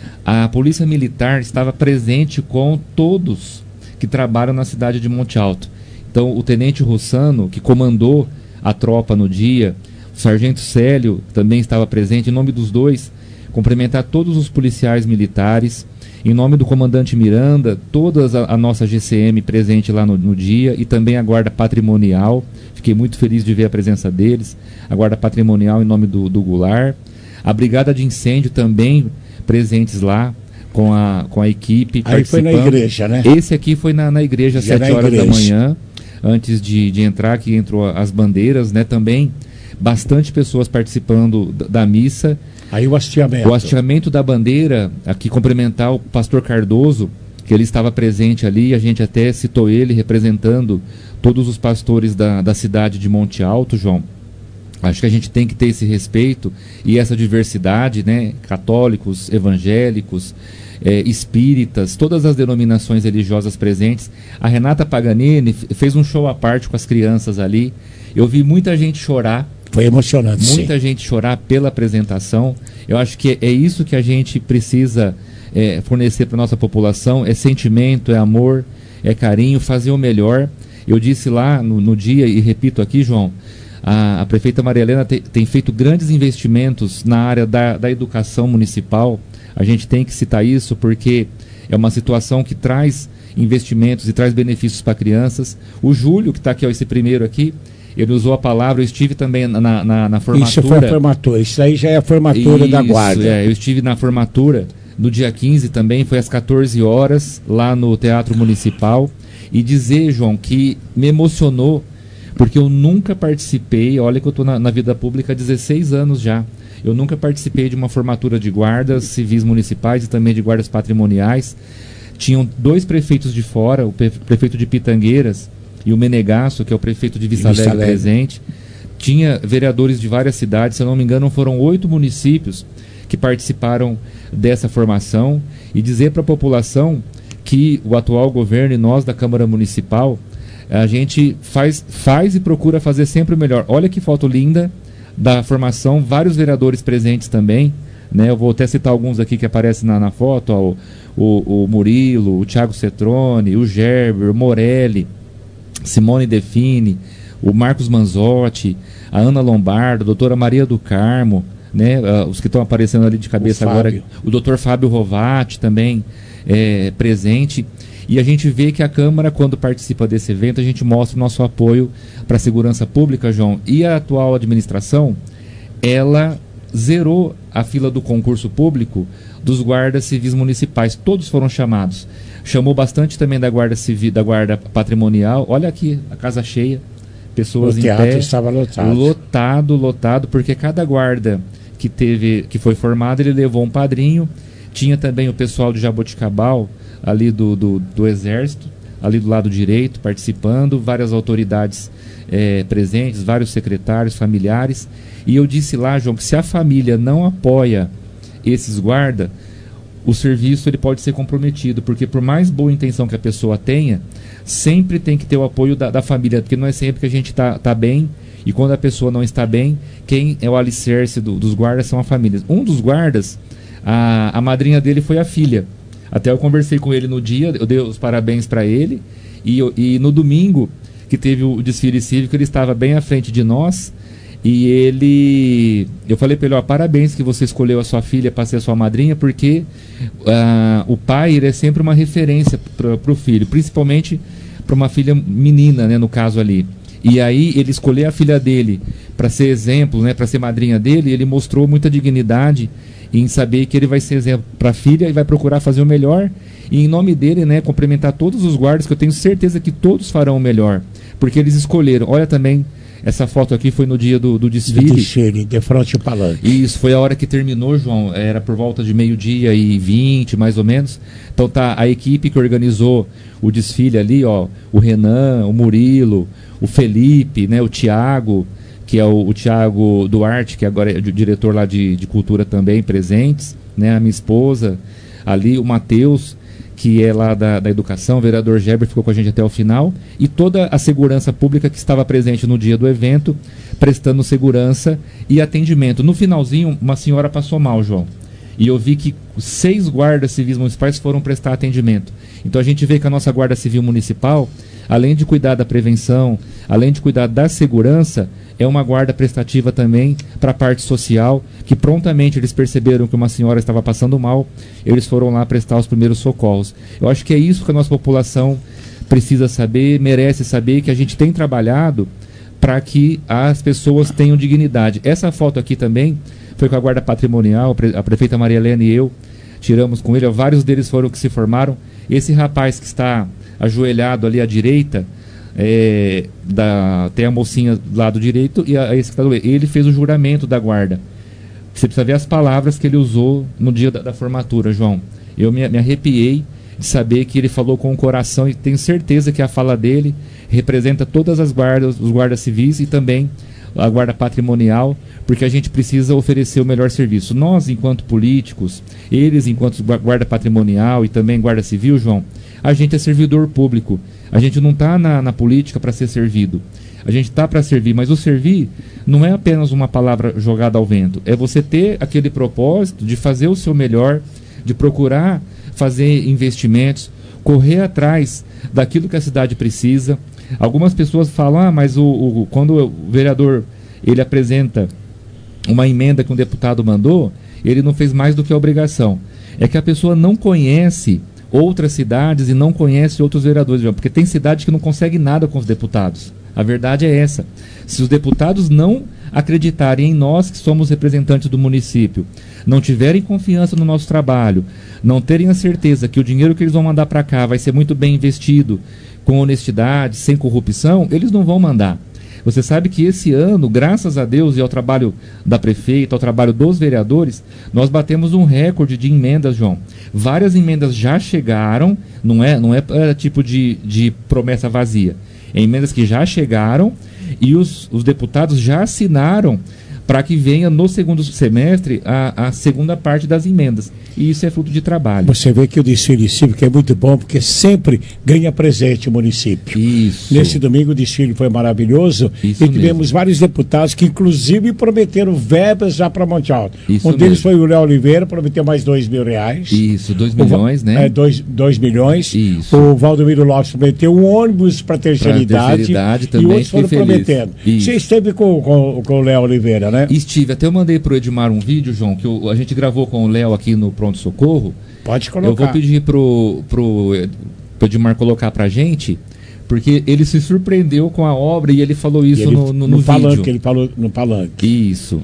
A Polícia Militar estava presente com todos que trabalham na cidade de Monte Alto. Então, o Tenente Rossano, que comandou a tropa no dia, o Sargento Célio também estava presente. Em nome dos dois, cumprimentar todos os policiais militares, em nome do comandante Miranda, toda a, a nossa G C M presente lá no, no dia, e também a Guarda Patrimonial. Fiquei muito feliz de ver a presença deles. A Guarda Patrimonial em nome do, do Goulart. A Brigada de Incêndio também presentes lá com a, com a equipe. Aí foi na igreja, né? Esse aqui foi na, na igreja às sete horas da manhã, antes de, de entrar, que entrou as bandeiras, né? Também bastante pessoas participando da, da missa. Aí o hasteamento. O hasteamento da bandeira, aqui cumprimentar o pastor Cardoso, que ele estava presente ali, a gente até citou ele representando todos os pastores da, da cidade de Monte Alto, João. Acho que a gente tem que ter esse respeito e essa diversidade, né? Católicos, evangélicos, é, espíritas, todas as denominações religiosas presentes. A Renata Paganini fez um show à parte com as crianças ali. Eu vi muita gente chorar. Foi emocionante, Muita sim. gente chorar pela apresentação. Eu acho que é isso que a gente precisa é, fornecer para a nossa população. É sentimento, é amor, é carinho, fazer o melhor. Eu disse lá no, no dia, e repito aqui, João, a, a prefeita Maria Helena te, tem feito grandes investimentos na área da, da educação municipal. A gente tem que citar isso porque é uma situação que traz investimentos e traz benefícios para crianças. O Júlio, que está aqui, ó, esse primeiro aqui, ele usou a palavra, eu estive também na, na, na formatura. Isso foi a formatura, isso aí já é a formatura isso, da guarda. É, eu estive na formatura no dia quinze também, foi às quatorze horas, lá no Teatro Municipal. E dizer, João, que me emocionou, porque eu nunca participei, olha que eu estou na, na vida pública há dezesseis anos já, eu nunca participei de uma formatura de guardas civis municipais e também de guardas patrimoniais. Tinham dois prefeitos de fora, o prefeito de Pitangueiras e o Menegasso, que é o prefeito de Vista Alegre presente. Tinha vereadores de várias cidades, se eu não me engano foram oito municípios que participaram dessa formação. E dizer para a população que o atual governo e nós da Câmara Municipal, a gente faz, faz e procura fazer sempre o melhor. Olha que foto linda da formação, vários vereadores presentes também, né? Eu vou até citar alguns aqui que aparecem na, na foto, ó, o, o, o Murilo, o Thiago Cetrone, o Gerber, o Morelli, Simone Define, o Marcos Manzotti, a Ana Lombardo, a doutora Maria do Carmo, né? Uh, os que estão aparecendo ali de cabeça o agora, o doutor Fábio Rovati também é, presente. E a gente vê que a Câmara, quando participa desse evento, a gente mostra o nosso apoio para a segurança pública, João. E a atual administração, ela zerou a fila do concurso público dos guardas civis municipais. Todos foram chamados. Chamou bastante também da guarda civil, da guarda patrimonial. Olha aqui, a casa cheia, pessoas o em teatro pé. Estava lotado. Lotado, lotado, porque cada guarda que teve, que foi formado, ele levou um padrinho. Tinha também o pessoal de Jaboticabal, ali do, do, do Exército, ali do lado direito, participando, várias autoridades é, presentes, vários secretários, familiares. E eu disse lá, João, que se a família não apoia esses guardas, o serviço ele pode ser comprometido, porque por mais boa intenção que a pessoa tenha, sempre tem que ter o apoio da, da família, porque não é sempre que a gente está tá bem, e quando a pessoa não está bem, quem é o alicerce do, dos guardas são as famílias. Um dos guardas, a, a madrinha dele foi a filha. Até eu conversei com ele no dia, eu dei os parabéns para ele, e, e no domingo, que teve o desfile cívico, ele estava bem à frente de nós, e ele, eu falei para ele, ó, parabéns que você escolheu a sua filha para ser sua madrinha, porque uh, o pai ele é sempre uma referência para o filho, principalmente para uma filha menina, né, no caso ali. E aí ele escolher a filha dele para ser exemplo, né, para ser madrinha dele, ele mostrou muita dignidade em saber que ele vai ser exemplo para a filha e vai procurar fazer o melhor, e em nome dele, né, cumprimentar todos os guardas, que eu tenho certeza que todos farão o melhor, porque eles escolheram. Olha também, essa foto aqui foi no dia do, do desfile. Do desfile, de frente ao palanque. Isso, foi a hora que terminou, João, era por volta de meio-dia e vinte, mais ou menos. Então tá a equipe que organizou o desfile ali, ó, o Renan, o Murilo, o Felipe, né, o Tiago, que é o, o Tiago Duarte, que agora é o diretor lá de, de cultura também, presentes, né, a minha esposa, ali o Matheus, que é lá da, da educação, o vereador Geber ficou com a gente até o final, e toda a segurança pública que estava presente no dia do evento, prestando segurança e atendimento. No finalzinho, uma senhora passou mal, João, e eu vi que seis guardas civis municipais foram prestar atendimento. Então a gente vê que a nossa Guarda Civil Municipal, além de cuidar da prevenção, além de cuidar da segurança, é uma guarda prestativa também para a parte social, que prontamente eles perceberam que uma senhora estava passando mal, eles foram lá prestar os primeiros socorros. Eu acho que é isso que a nossa população precisa saber, merece saber, que a gente tem trabalhado para que as pessoas tenham dignidade. Essa foto aqui também foi com a Guarda Patrimonial, a prefeita Maria Helena e eu tiramos com ele, vários deles foram que se formaram. Esse rapaz que está ajoelhado ali à direita, É, da, tem a mocinha do lado direito e a, a esse que tá do, ele fez o juramento da guarda. Você precisa ver as palavras que ele usou no dia da, da formatura, João. Eu me, me arrepiei de saber que ele falou com o coração, e tenho certeza que a fala dele representa todas as guardas, os guardas civis e também a guarda patrimonial, porque a gente precisa oferecer o melhor serviço. Nós, enquanto políticos, eles, enquanto guarda patrimonial e também guarda civil, João, a gente é servidor público. A gente não está na, na política para ser servido. A gente está para servir, mas o servir não é apenas uma palavra jogada ao vento. É você ter aquele propósito de fazer o seu melhor, de procurar fazer investimentos, correr atrás daquilo que a cidade precisa. Algumas pessoas falam, ah, mas o, o, quando o vereador ele apresenta uma emenda que um deputado mandou, ele não fez mais do que a obrigação. É que a pessoa não conhece outras cidades e não conhece outros vereadores, porque tem cidade que não consegue nada com os deputados. A verdade é essa. Se os deputados não acreditarem em nós, que somos representantes do município, não tiverem confiança no nosso trabalho, não terem a certeza que o dinheiro que eles vão mandar para cá vai ser muito bem investido, com honestidade, sem corrupção, eles não vão mandar. Você sabe que esse ano, graças a Deus e ao trabalho da prefeita, ao trabalho dos vereadores, nós batemos um recorde de emendas, João. Várias emendas já chegaram, não é, não é, é tipo de, de promessa vazia. É emendas que já chegaram e os, os deputados já assinaram para que venha no segundo semestre a, a segunda parte das emendas. E isso é fruto de trabalho. Você vê que o desfile cívico é muito bom, porque sempre ganha presente o município. Isso. Nesse domingo o desfile foi maravilhoso. Isso e tivemos mesmo. vários deputados que inclusive prometeram verbas já para Monte Alto. Isso um deles mesmo. foi o Léo Oliveira, prometeu mais dois mil reais. Isso, dois milhões, o, né? É, dois, dois milhões. Isso. O Valdomiro Lopes prometeu um ônibus para a terceira idade. idade também, e outros foram feliz. prometendo. Isso. Você esteve com, com, com o Léo Oliveira, né? Estive, até eu mandei pro Edmar um vídeo, João, que o, a gente gravou com o Léo aqui no Pronto Socorro. Pode colocar. Eu vou pedir pro, pro, pro Edmar colocar pra gente, porque ele se surpreendeu com a obra e ele falou isso ele, no, no, no, no vídeo. Palanque, ele falou no palanque. Isso.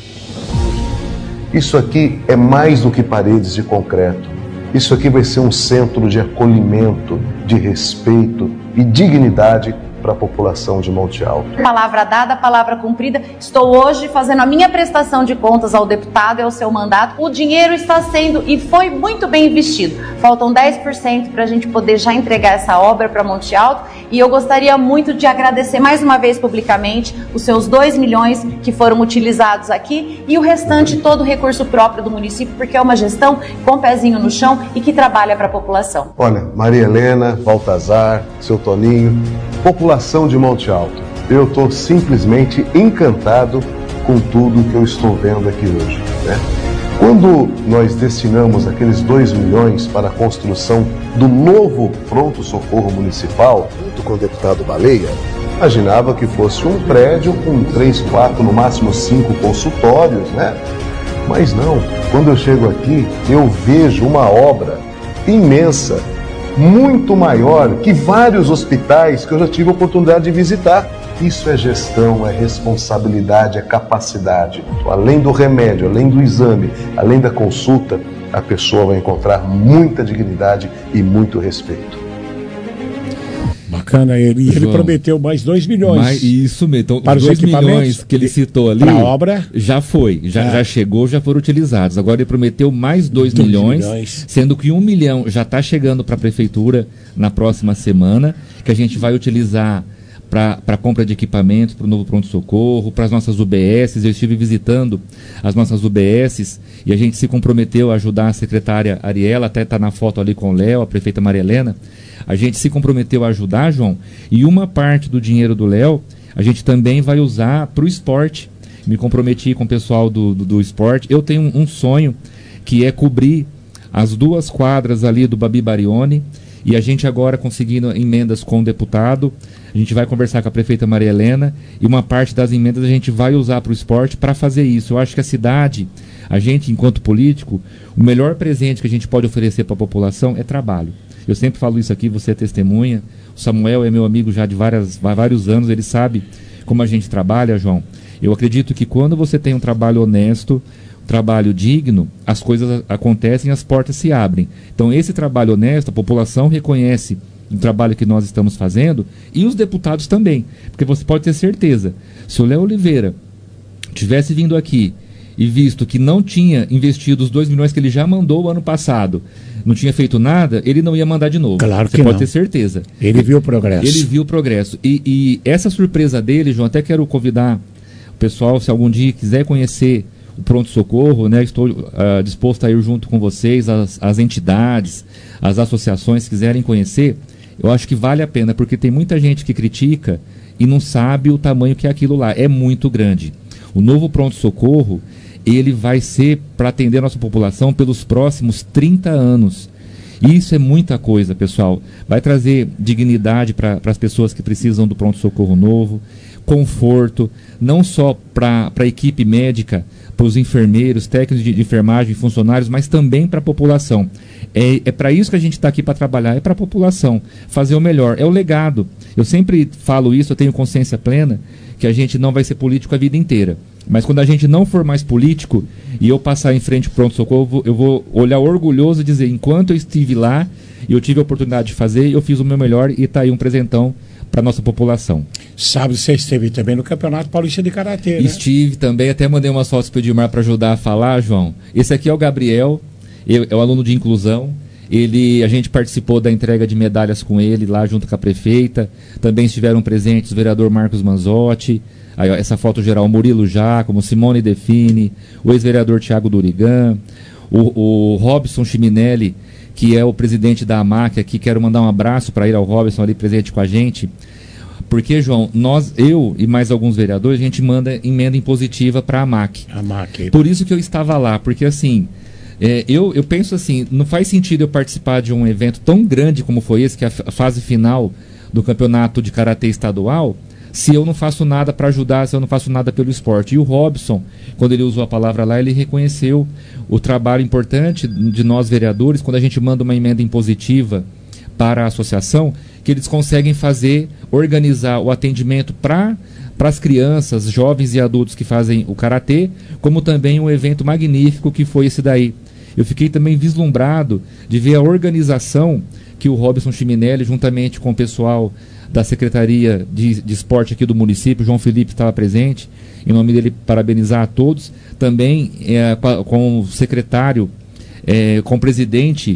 Isso aqui é mais do que paredes de concreto. Isso aqui vai ser um centro de acolhimento, de respeito e dignidade para a população de Monte Alto. Palavra dada, palavra cumprida. Estou hoje fazendo a minha prestação de contas ao deputado e ao seu mandato. O dinheiro está sendo e foi muito bem investido. Faltam dez por cento para a gente poder já entregar essa obra para Monte Alto E eu gostaria muito de agradecer mais uma vez publicamente os seus dois milhões que foram utilizados aqui e o restante todo o recurso próprio do município, porque é uma gestão com pezinho no chão e que trabalha para a população. Olha, Maria Helena, Baltazar, seu Toninho, população de Monte Alto, eu estou simplesmente encantado com tudo que eu estou vendo aqui hoje, né? Quando nós destinamos aqueles dois milhões para a construção do novo pronto-socorro municipal, junto com o deputado Baleia, imaginava que fosse um prédio com três, quatro, no máximo cinco consultórios, né? Mas não, quando eu chego aqui, eu vejo uma obra imensa, muito maior que vários hospitais que eu já tive a oportunidade de visitar. Isso é gestão, é responsabilidade, é capacidade. Além do remédio, além do exame, além da consulta, a pessoa vai encontrar muita dignidade e muito respeito. Bacana, ele, ele prometeu mais dois milhões. Mais, isso mesmo, então, para os dois milhões que ele citou ali, para a obra, já foi, já, é. já chegou, já foram utilizados. Agora ele prometeu mais dois milhões, milhões, sendo que um milhão já está chegando para a prefeitura na próxima semana, que a gente vai utilizar para a compra de equipamentos, para o novo pronto-socorro, para as nossas U B Ss. Eu estive visitando as nossas U B Ss e a gente se comprometeu a ajudar a secretária Ariela, até está na foto ali com o Léo, a prefeita Maria Helena. A gente se comprometeu a ajudar, João, e uma parte do dinheiro do Léo a gente também vai usar para o esporte. Me comprometi com o pessoal do, do, do esporte. Eu tenho um, um sonho que é cobrir as duas quadras ali do Babi Barione, e a gente agora conseguindo emendas com o deputado, a gente vai conversar com a prefeita Maria Helena e uma parte das emendas a gente vai usar para o esporte para fazer isso. Eu acho que a cidade, a gente enquanto político, o melhor presente que a gente pode oferecer para a população é trabalho. Eu sempre falo isso aqui, você é testemunha, o Samuel é meu amigo já de várias, vários anos, ele sabe como a gente trabalha, João. Eu acredito que quando você tem um trabalho honesto, trabalho digno, as coisas acontecem e as portas se abrem. Então esse trabalho honesto, a população reconhece o trabalho que nós estamos fazendo e os deputados também, porque você pode ter certeza, se o Léo Oliveira tivesse vindo aqui e visto que não tinha investido os dois milhões que ele já mandou o ano passado, não tinha feito nada, ele não ia mandar de novo. Claro que você pode não. ter certeza. Ele viu o progresso. Ele viu o progresso. E, e essa surpresa dele, João, até quero convidar o pessoal, se algum dia quiser conhecer o pronto-socorro, né? Estou uh, disposto a ir junto com vocês, as, as entidades, as associações, se quiserem conhecer, eu acho que vale a pena, porque tem muita gente que critica e não sabe o tamanho que é aquilo lá. É muito grande. O novo pronto-socorro, ele vai ser para atender a nossa população pelos próximos trinta anos. Isso é muita coisa, pessoal. Vai trazer dignidade para as pessoas que precisam do pronto-socorro novo, conforto, não só para a equipe médica, para os enfermeiros, técnicos de, de enfermagem, funcionários, mas também para a população. É, é para isso que a gente está aqui para trabalhar, é para a população, fazer o melhor, é o legado. Eu sempre falo isso, eu tenho consciência plena, que a gente não vai ser político a vida inteira. Mas quando a gente não for mais político e eu passar em frente ao pronto-socorro, eu vou olhar orgulhoso e dizer, enquanto eu estive lá e eu tive a oportunidade de fazer, eu fiz o meu melhor e está aí um presentão para a nossa população. Sabe, você esteve também no Campeonato Paulista de Karatê, né? Estive também, até mandei umas fotos para o Edmar para ajudar a falar, João. Esse aqui é o Gabriel, é o aluno de inclusão. Ele, a gente participou da entrega de medalhas com ele lá junto com a prefeita. Também estiveram presentes o vereador Marcos Manzotti, aí, ó, essa foto geral, Murilo Giacomo, Simone Defini, o ex-vereador Tiago Durigan, o, o Robson Chiminelli, que é o presidente da AMAC aqui. Quero mandar um abraço para ir ao Robson ali presente com a gente. Porque, João, nós, eu e mais alguns vereadores, a gente manda emenda impositiva para a AMAC. AMAC. Por isso que eu estava lá, porque assim, é, eu, eu penso assim, não faz sentido eu participar de um evento tão grande como foi esse, que é a fase final do campeonato de karatê estadual, se eu não faço nada para ajudar, se eu não faço nada pelo esporte. E o Robson, quando ele usou a palavra lá, ele reconheceu o trabalho importante de nós vereadores, quando a gente manda uma emenda impositiva para a associação, que eles conseguem fazer, organizar o atendimento para para as crianças, jovens e adultos que fazem o karatê, como também um evento magnífico que foi esse daí. Eu fiquei também vislumbrado de ver a organização que o Robson Chiminelli, juntamente com o pessoal da Secretaria de, de Esporte aqui do município, João Felipe estava presente, em nome dele parabenizar a todos, também é, com o secretário, é, com o presidente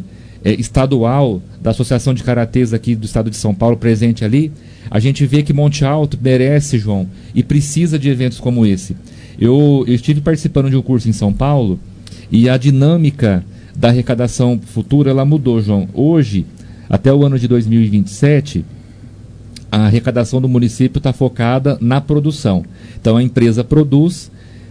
é, estadual da Associação de Karatês aqui do estado de São Paulo presente ali, a gente vê que Monte Alto merece, João, e precisa de eventos como esse. Eu, eu estive participando de um curso em São Paulo e a dinâmica da arrecadação futura, ela mudou, João. Hoje, até o ano de dois mil e vinte e sete, a arrecadação do município está focada na produção. Então, a empresa produz,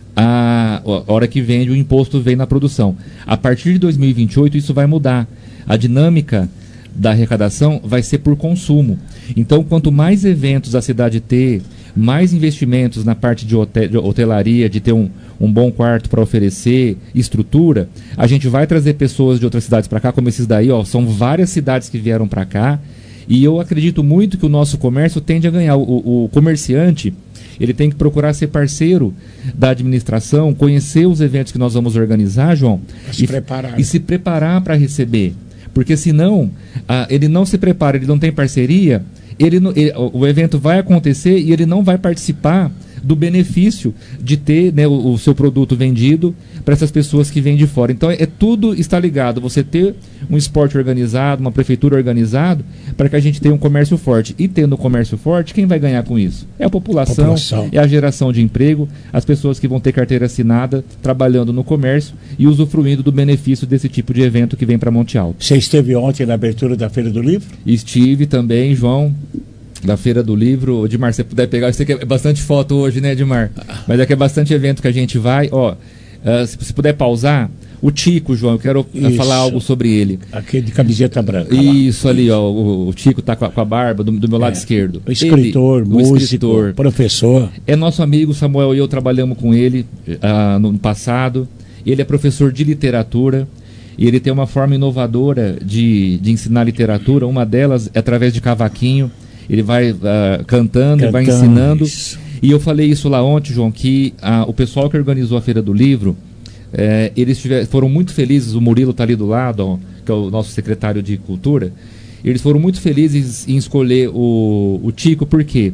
a, a hora que vende, o imposto vem na produção. A partir de dois mil e vinte e oito, isso vai mudar. A dinâmica da arrecadação vai ser por consumo. Então, quanto mais eventos a cidade ter, mais investimentos na parte de, hotel, de hotelaria, de ter um, um bom quarto para oferecer, estrutura, a gente vai trazer pessoas de outras cidades para cá, como esses daí, ó, são várias cidades que vieram para cá, e eu acredito muito que o nosso comércio tende a ganhar. O, o comerciante, ele tem que procurar ser parceiro da administração, conhecer os eventos que nós vamos organizar, João, se e, preparar. e se preparar para receber. Porque senão, ah, ele não se prepara, ele não tem parceria, ele, ele, o evento vai acontecer e ele não vai participar do benefício de ter, né, o, o seu produto vendido para essas pessoas que vêm de fora. Então, é, é tudo está ligado. Você ter um esporte organizado, uma prefeitura organizada, para que a gente tenha um comércio forte. E tendo um comércio forte, quem vai ganhar com isso? É a população, população. É a geração de emprego, as pessoas que vão ter carteira assinada, trabalhando no comércio e usufruindo do benefício desse tipo de evento que vem para Monte Alto. Você esteve ontem na abertura da Feira do Livro? Estive também, João. Da Feira do Livro, Edmar, se você puder pegar, eu sei que é bastante foto hoje, né, Edmar? Mas é que é bastante evento que a gente vai, ó, uh, se você puder pausar, o Tico, João, eu quero Isso. falar algo sobre ele. Aquele de camiseta branca. Isso, lá. ali, ó, o, o Tico tá com a, com a barba do, do meu lado é. esquerdo. O escritor, ele, músico, o escritor, professor. É nosso amigo, Samuel e eu trabalhamos com ele uh, no passado. Ele é professor de literatura e ele tem uma forma inovadora de, de ensinar literatura, uma delas é através de cavaquinho. Ele vai uh, cantando, cantando, vai ensinando. Isso. E eu falei isso lá ontem, João, que uh, o pessoal que organizou a Feira do Livro, eh, eles tiver, foram muito felizes, o Murilo está ali do lado, ó, que é o nosso secretário de Cultura, eles foram muito felizes em escolher o, o Tico, porque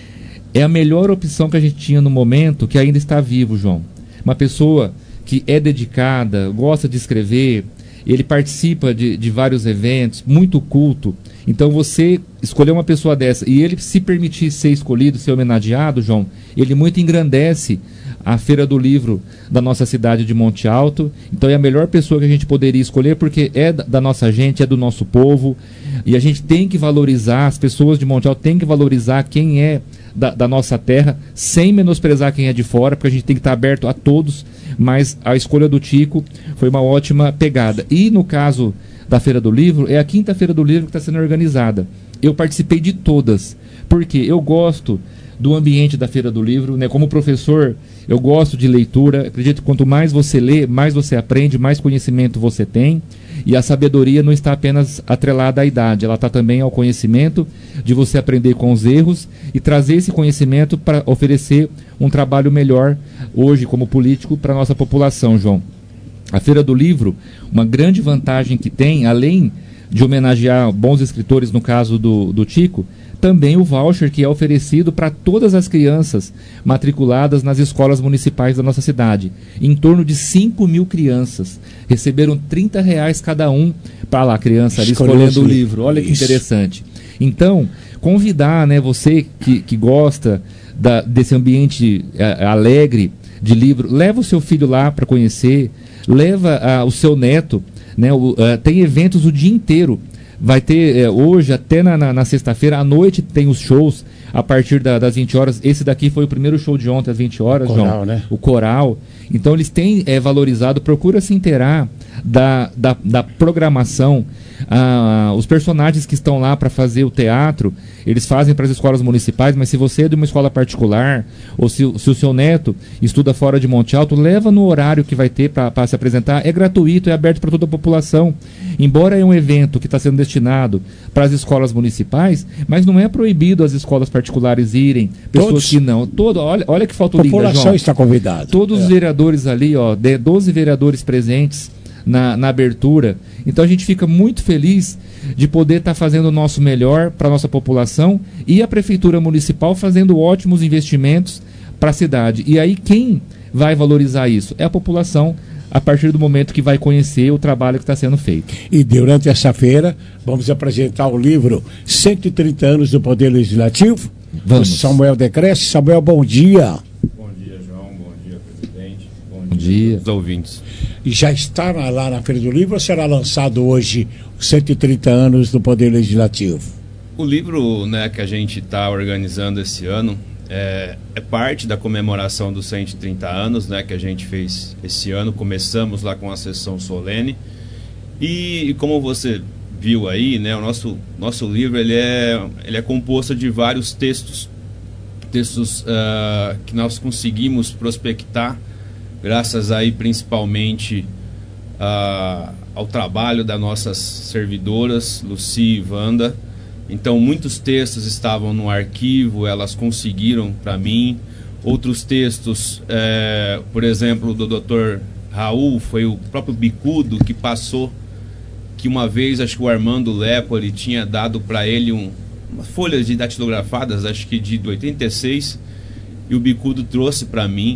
é a melhor opção que a gente tinha no momento, que ainda está vivo, João. Uma pessoa que é dedicada, gosta de escrever, ele participa de, de vários eventos, muito culto. Então você escolher uma pessoa dessa e ele se permitir ser escolhido, ser homenageado, João, ele muito engrandece a Feira do Livro da nossa cidade de Monte Alto. Então é a melhor pessoa que a gente poderia escolher, porque é da nossa gente, é do nosso povo, e a gente tem que valorizar, as pessoas de Monte Alto têm que valorizar quem é da, da nossa terra, sem menosprezar quem é de fora, porque a gente tem que estar aberto a todos, mas a escolha do Tico foi uma ótima pegada. E no caso da Feira do Livro, é a quinta Feira do Livro que está sendo organizada. Eu participei de todas, porque eu gosto do ambiente da Feira do Livro, né? Como professor, eu gosto de leitura. Acredito que quanto mais você lê, mais você aprende, mais conhecimento você tem. E a sabedoria não está apenas atrelada à idade, ela está também ao conhecimento de você aprender com os erros e trazer esse conhecimento para oferecer um trabalho melhor hoje como político para a nossa população, João. A Feira do Livro, uma grande vantagem que tem, além de homenagear bons escritores, no caso do, do Tico, também o voucher que é oferecido para todas as crianças matriculadas nas escolas municipais da nossa cidade. Em torno de cinco mil crianças receberam trinta reais cada um para lá, a criança ali escolhendo o livro. Olha que Isso. interessante. Então, convidar, né, você que, que gosta da, desse ambiente é, alegre de livro, leva o seu filho lá para conhecer, leva uh, o seu neto, né, o, uh, tem eventos o dia inteiro. Vai ter uh, hoje, até na, na, na sexta-feira, à noite tem os shows a partir da, das vinte horas. Esse daqui foi o primeiro show de ontem às vinte horas, o coral, João. Né? O coral. Então eles têm é, valorizado, procura se inteirar da, da, da programação. Ah, os personagens que estão lá para fazer o teatro, eles fazem para as escolas municipais, mas se você é de uma escola particular, ou se, se o seu neto estuda fora de Monte Alto, leva no horário que vai ter para se apresentar. É gratuito, é aberto para toda a população. Embora é um evento que está sendo destinado para as escolas municipais, mas não é proibido as escolas particulares irem, pessoas Todos. que não. Todo, olha, olha que foto linda, João. A população está convidada. Todos é. os vereadores ali, ó, de doze vereadores presentes Na, na abertura. Então a gente fica muito feliz de poder estar tá fazendo o nosso melhor para a nossa população e a Prefeitura Municipal fazendo ótimos investimentos para a cidade. E aí quem vai valorizar isso? É a população a partir do momento que vai conhecer o trabalho que está sendo feito. E durante essa feira, vamos apresentar o livro cento e trinta anos do Poder Legislativo. Vamos. O Samuel Decresce. Samuel, bom dia. Bom dia, João. Bom dia, presidente. Bom, bom dia, dia. ouvintes. E já está lá na Feira do Livro ou será lançado hoje os cento e trinta anos do Poder Legislativo? O livro, né, que a gente está organizando esse ano é, é parte da comemoração dos cento e trinta anos, né, que a gente fez esse ano. Começamos lá com a sessão solene e, e como você viu aí, né, o nosso, nosso livro ele é, ele é composto de vários textos, textos uh, que nós conseguimos prospectar, graças aí principalmente uh, ao trabalho das nossas servidoras, Luci e Wanda. Então, muitos textos estavam no arquivo, elas conseguiram para mim. Outros textos, é, por exemplo, do doutor Raul, foi o próprio Bicudo que passou, que uma vez, acho que o Armando Lepo, ele tinha dado para ele um, uma folha de datilografadas, acho que de oitenta e seis, e o Bicudo trouxe para mim.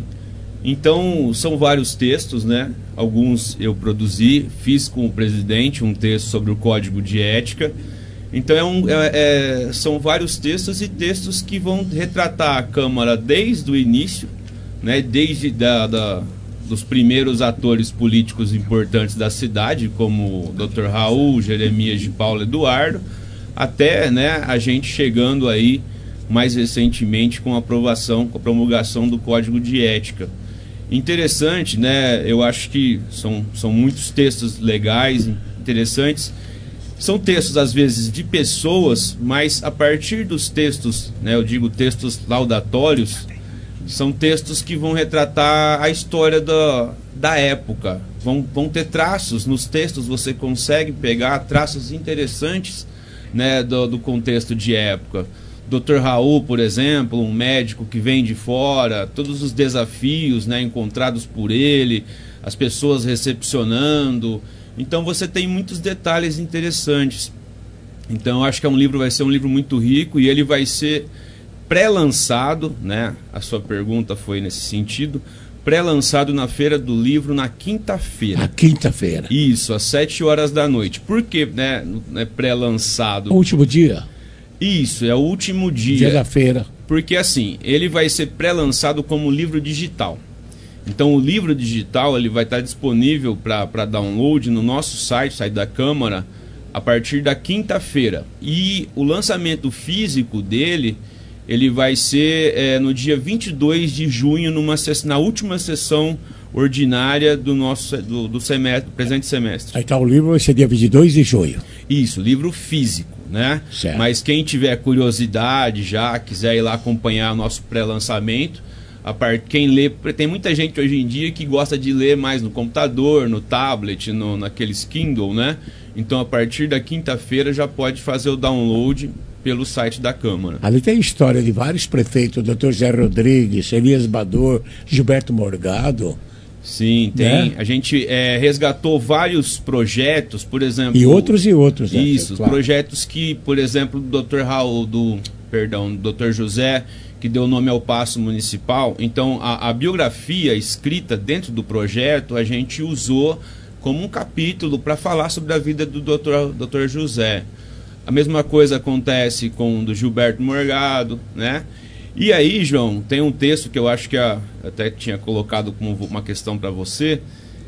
Então, são vários textos, né? Alguns eu produzi, fiz com o presidente um texto sobre o Código de Ética. Então, é um, é, é, são vários textos e textos que vão retratar a Câmara desde o início, né? Desde da, da, dos primeiros atores políticos importantes da cidade, como o doutor Raul, Jeremias de Paulo Eduardo, até, né, a gente chegando aí mais recentemente com a aprovação, com a promulgação do Código de Ética. Interessante, né? Eu acho que são, são muitos textos legais, interessantes. São textos, às vezes, de pessoas, mas a partir dos textos, né, eu digo textos laudatórios, são textos que vão retratar a história da, da época. Vão, vão ter traços nos textos, você consegue pegar traços interessantes, né, do, do contexto de época. doutor Raul, por exemplo, um médico que vem de fora, todos os desafios, né, encontrados por ele, as pessoas recepcionando. Então você tem muitos detalhes interessantes. Então eu acho que é um livro, vai ser um livro muito rico e ele vai ser pré-lançado, né? A sua pergunta foi nesse sentido, pré-lançado na Feira do Livro na quinta-feira. Na quinta-feira. Isso, às sete horas da noite. Por que, né, é pré-lançado? O último dia? Isso, é o último dia. Dia da feira. Porque assim, ele vai ser pré-lançado como livro digital. Então o livro digital ele vai estar disponível para download no nosso site, site da Câmara, a partir da quinta-feira. E o lançamento físico dele, ele vai ser é, no dia vinte e dois de junho, numa, na última sessão ordinária do nosso do, do semestre, do presente semestre. Aí tá, o livro vai ser dia vinte e dois de junho. Isso, livro físico, né? Certo. Mas quem tiver curiosidade já, quiser ir lá acompanhar o nosso pré-lançamento, a part... quem lê, tem muita gente hoje em dia que gosta de ler mais no computador, no tablet, no, naqueles Kindle, né? Então a partir da quinta-feira já pode fazer o download pelo site da Câmara. Ali tem história de vários prefeitos, doutor Zé Rodrigues, Elias Bador, Gilberto Morgado. Sim, tem. Né? A gente é, resgatou vários projetos, por exemplo... E outros e outros. Né? Isso, claro. Projetos que, por exemplo, do doutor Raul, do, perdão, do doutor José, que deu nome ao Paço Municipal. Então, a, a biografia escrita dentro do projeto, a gente usou como um capítulo para falar sobre a vida do doutor, doutor José. A mesma coisa acontece com o do Gilberto Morgado, né? E aí, João, tem um texto que eu acho que a, até tinha colocado como uma questão para você,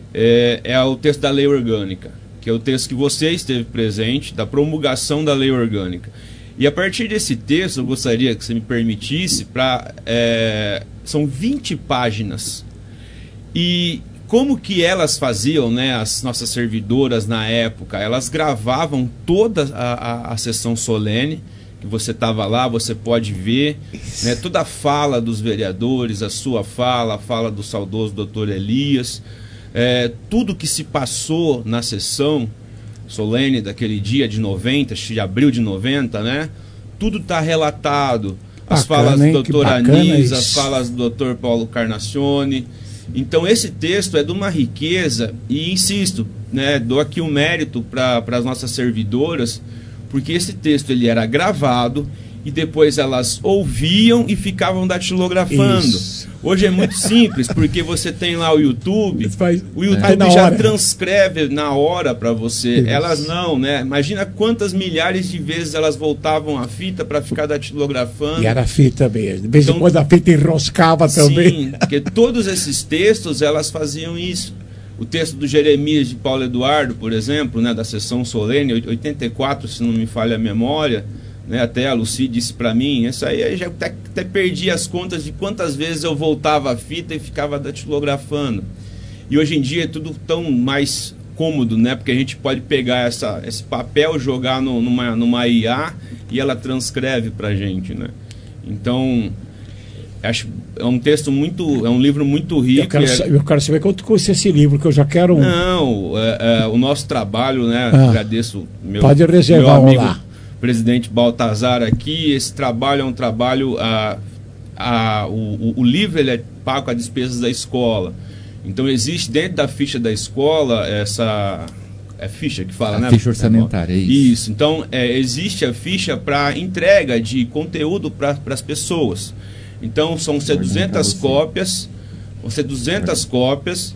é, é o texto da Lei Orgânica, que é o texto que você esteve presente, da promulgação da Lei Orgânica. E a partir desse texto, eu gostaria que você me permitisse, pra, é, são vinte páginas. E como que elas faziam, né, as nossas servidoras na época? Elas gravavam toda a, a, a sessão solene, que você estava lá, você pode ver, né, toda a fala dos vereadores, a sua fala, a fala do saudoso doutor Elias, é, tudo que se passou na sessão solene daquele dia de noventa, de abril de noventa, né? Tudo está relatado. As bacana, falas do doutor Anísio, as falas do doutor Paulo Carnacione. Então esse texto é de uma riqueza e, insisto, né, dou aqui um mérito para as nossas servidoras, porque esse texto ele era gravado e depois elas ouviam e ficavam datilografando. Isso. Hoje é muito simples, porque você tem lá o YouTube, faz, o YouTube é, já hora. transcreve na hora para você. Isso. Elas não, né? Imagina quantas milhares de vezes elas voltavam a fita para ficar datilografando. E era fita mesmo. De vez em então, quando a fita enroscava também. Sim, porque todos esses textos, elas faziam isso. O texto do Jeremias de Paulo Eduardo, por exemplo, né, da sessão solene, oitenta e quatro, se não me falha a memória, né, até a Lucy disse para mim, isso aí eu já até, até perdi as contas de quantas vezes eu voltava a fita e ficava datilografando. E hoje em dia é tudo tão mais cômodo, né, porque a gente pode pegar essa, esse papel, jogar no, numa, numa I A e ela transcreve para a gente, né. Então, acho é um texto muito, é um livro muito rico. Eu quero, é... eu quero saber quanto custa esse livro, que eu já quero um. Não, é, é, o nosso trabalho, né, ah, agradeço meu, pode reservar, meu amigo, lá. presidente Baltazar aqui. Esse trabalho é um trabalho, a, a, o, o livro ele é pago com as despesas da escola, então existe dentro da ficha da escola essa é ficha que fala, a né? Ficha orçamentária, é isso. Isso, então é, existe a ficha para entrega de conteúdo para as pessoas. Então são ser duzentas cópias, vão ser duzentas cópias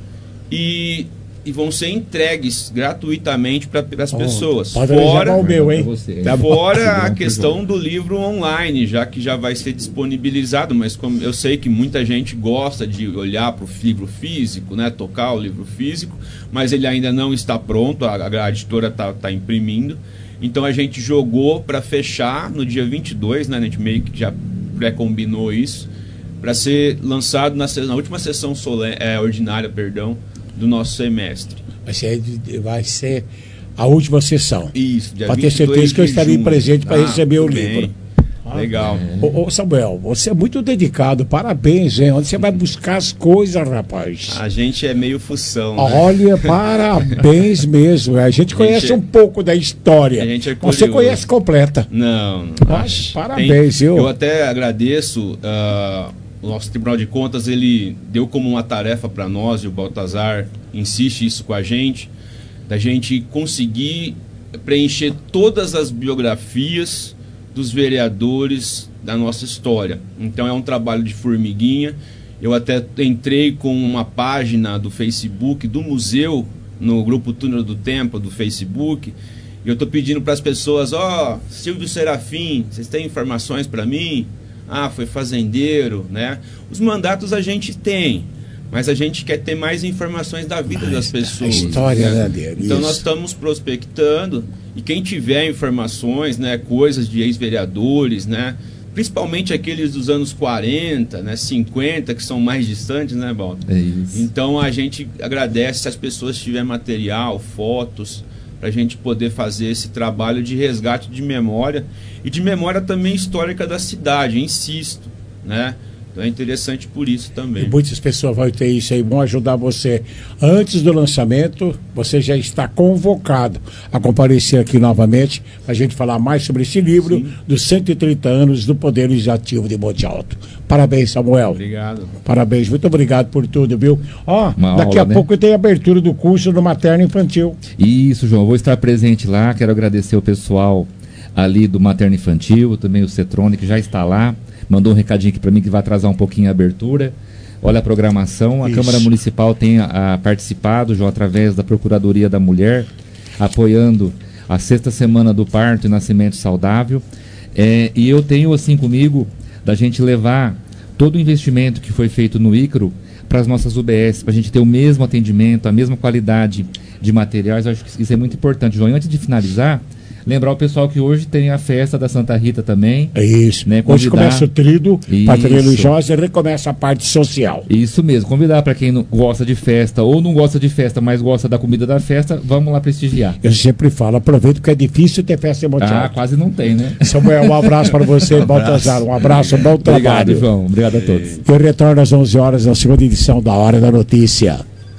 e e vão ser entregues gratuitamente para as oh, pessoas. Fora, o meu, hein? fora a questão do livro online, já que já vai ser disponibilizado, mas como eu sei que muita gente gosta de olhar para o livro físico, né, tocar o livro físico, mas ele ainda não está pronto, a, a editora está tá imprimindo. Então a gente jogou para fechar no dia vinte e dois, né, a gente meio que já pré-combinou isso, para ser lançado na, na última sessão solene, é, ordinária, perdão, do nosso semestre. Vai ser, vai ser a última sessão. Isso, dia Para ter certeza que eu estarei junho. presente para ah, receber o bem. livro. Ah, Legal. É. Ô, ô Samuel, você é muito dedicado, parabéns, hein? Onde você vai buscar as coisas, rapaz? A gente é meio fução, né? Olha, parabéns mesmo. A gente conhece a gente um pouco da história. A gente é você conhece completa. Não, não. Mas, parabéns, Tem, eu. Eu até agradeço. Uh, o nosso Tribunal de Contas, ele deu como uma tarefa para nós, e o Baltazar insiste isso com a gente, da gente conseguir preencher todas as biografias dos vereadores da nossa história. Então é um trabalho de formiguinha. Eu até entrei com uma página do Facebook do museu, no grupo Túnel do Tempo do Facebook, e eu estou pedindo para as pessoas, ó, oh, Silvio Serafim, vocês têm informações para mim? Ah, foi fazendeiro, né? Os mandatos a gente tem, mas a gente quer ter mais informações da vida mas das pessoas. A história, né? né, dele, então isso. Nós estamos prospectando, e quem tiver informações, né, coisas de ex-vereadores, né, principalmente aqueles dos anos quarenta, né, cinquenta, que são mais distantes, né, Balta? É isso. Então a gente agradece se as pessoas tiverem material, fotos, para a gente poder fazer esse trabalho de resgate de memória e de memória também histórica da cidade, insisto, né? Então é interessante por isso também. E muitas pessoas vão ter isso aí, vão ajudar você. Antes do lançamento, você já está convocado a comparecer aqui novamente para a gente falar mais sobre esse livro. Sim. Dos cento e trinta anos do Poder Legislativo de Monte Alto. Parabéns, Samuel. Obrigado. Parabéns, muito obrigado por tudo, viu? Ó, Uma daqui aula, a né? pouco tem a abertura do curso do Materno Infantil. Isso, João, vou estar presente lá. Quero agradecer o pessoal ali do Materno Infantil, também o Cetrone, que já está lá. Mandou um recadinho aqui para mim que vai atrasar um pouquinho a abertura. Olha a programação. A Isso. Câmara Municipal tem a, a participado, João, através da Procuradoria da Mulher, apoiando a sexta semana do parto e nascimento saudável. É, e eu tenho assim comigo da gente levar todo o investimento que foi feito no ICRO para as nossas U B S, para a gente ter o mesmo atendimento, a mesma qualidade de materiais. Eu acho que isso é muito importante, João. E antes de finalizar, lembrar o pessoal que hoje tem a festa da Santa Rita também. É isso. Né? Hoje começa o trido, parte religiosa, e recomeça a parte social. Isso mesmo. Convidar para quem não gosta de festa ou não gosta de festa, mas gosta da comida da festa, vamos lá prestigiar. Eu sempre falo, aproveito que é difícil ter festa em Monte Alto. Ah, quase não tem, né? Samuel, um abraço para você, um Baltazar. Um abraço, bom trabalho. Obrigado, João. Obrigado a todos. Eu retorno às onze horas na segunda edição da Hora da Notícia.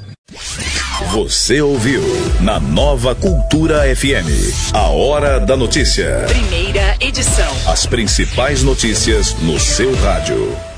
Você ouviu na Nova Cultura F M, a Hora da Notícia. Primeira edição. As principais notícias no seu rádio.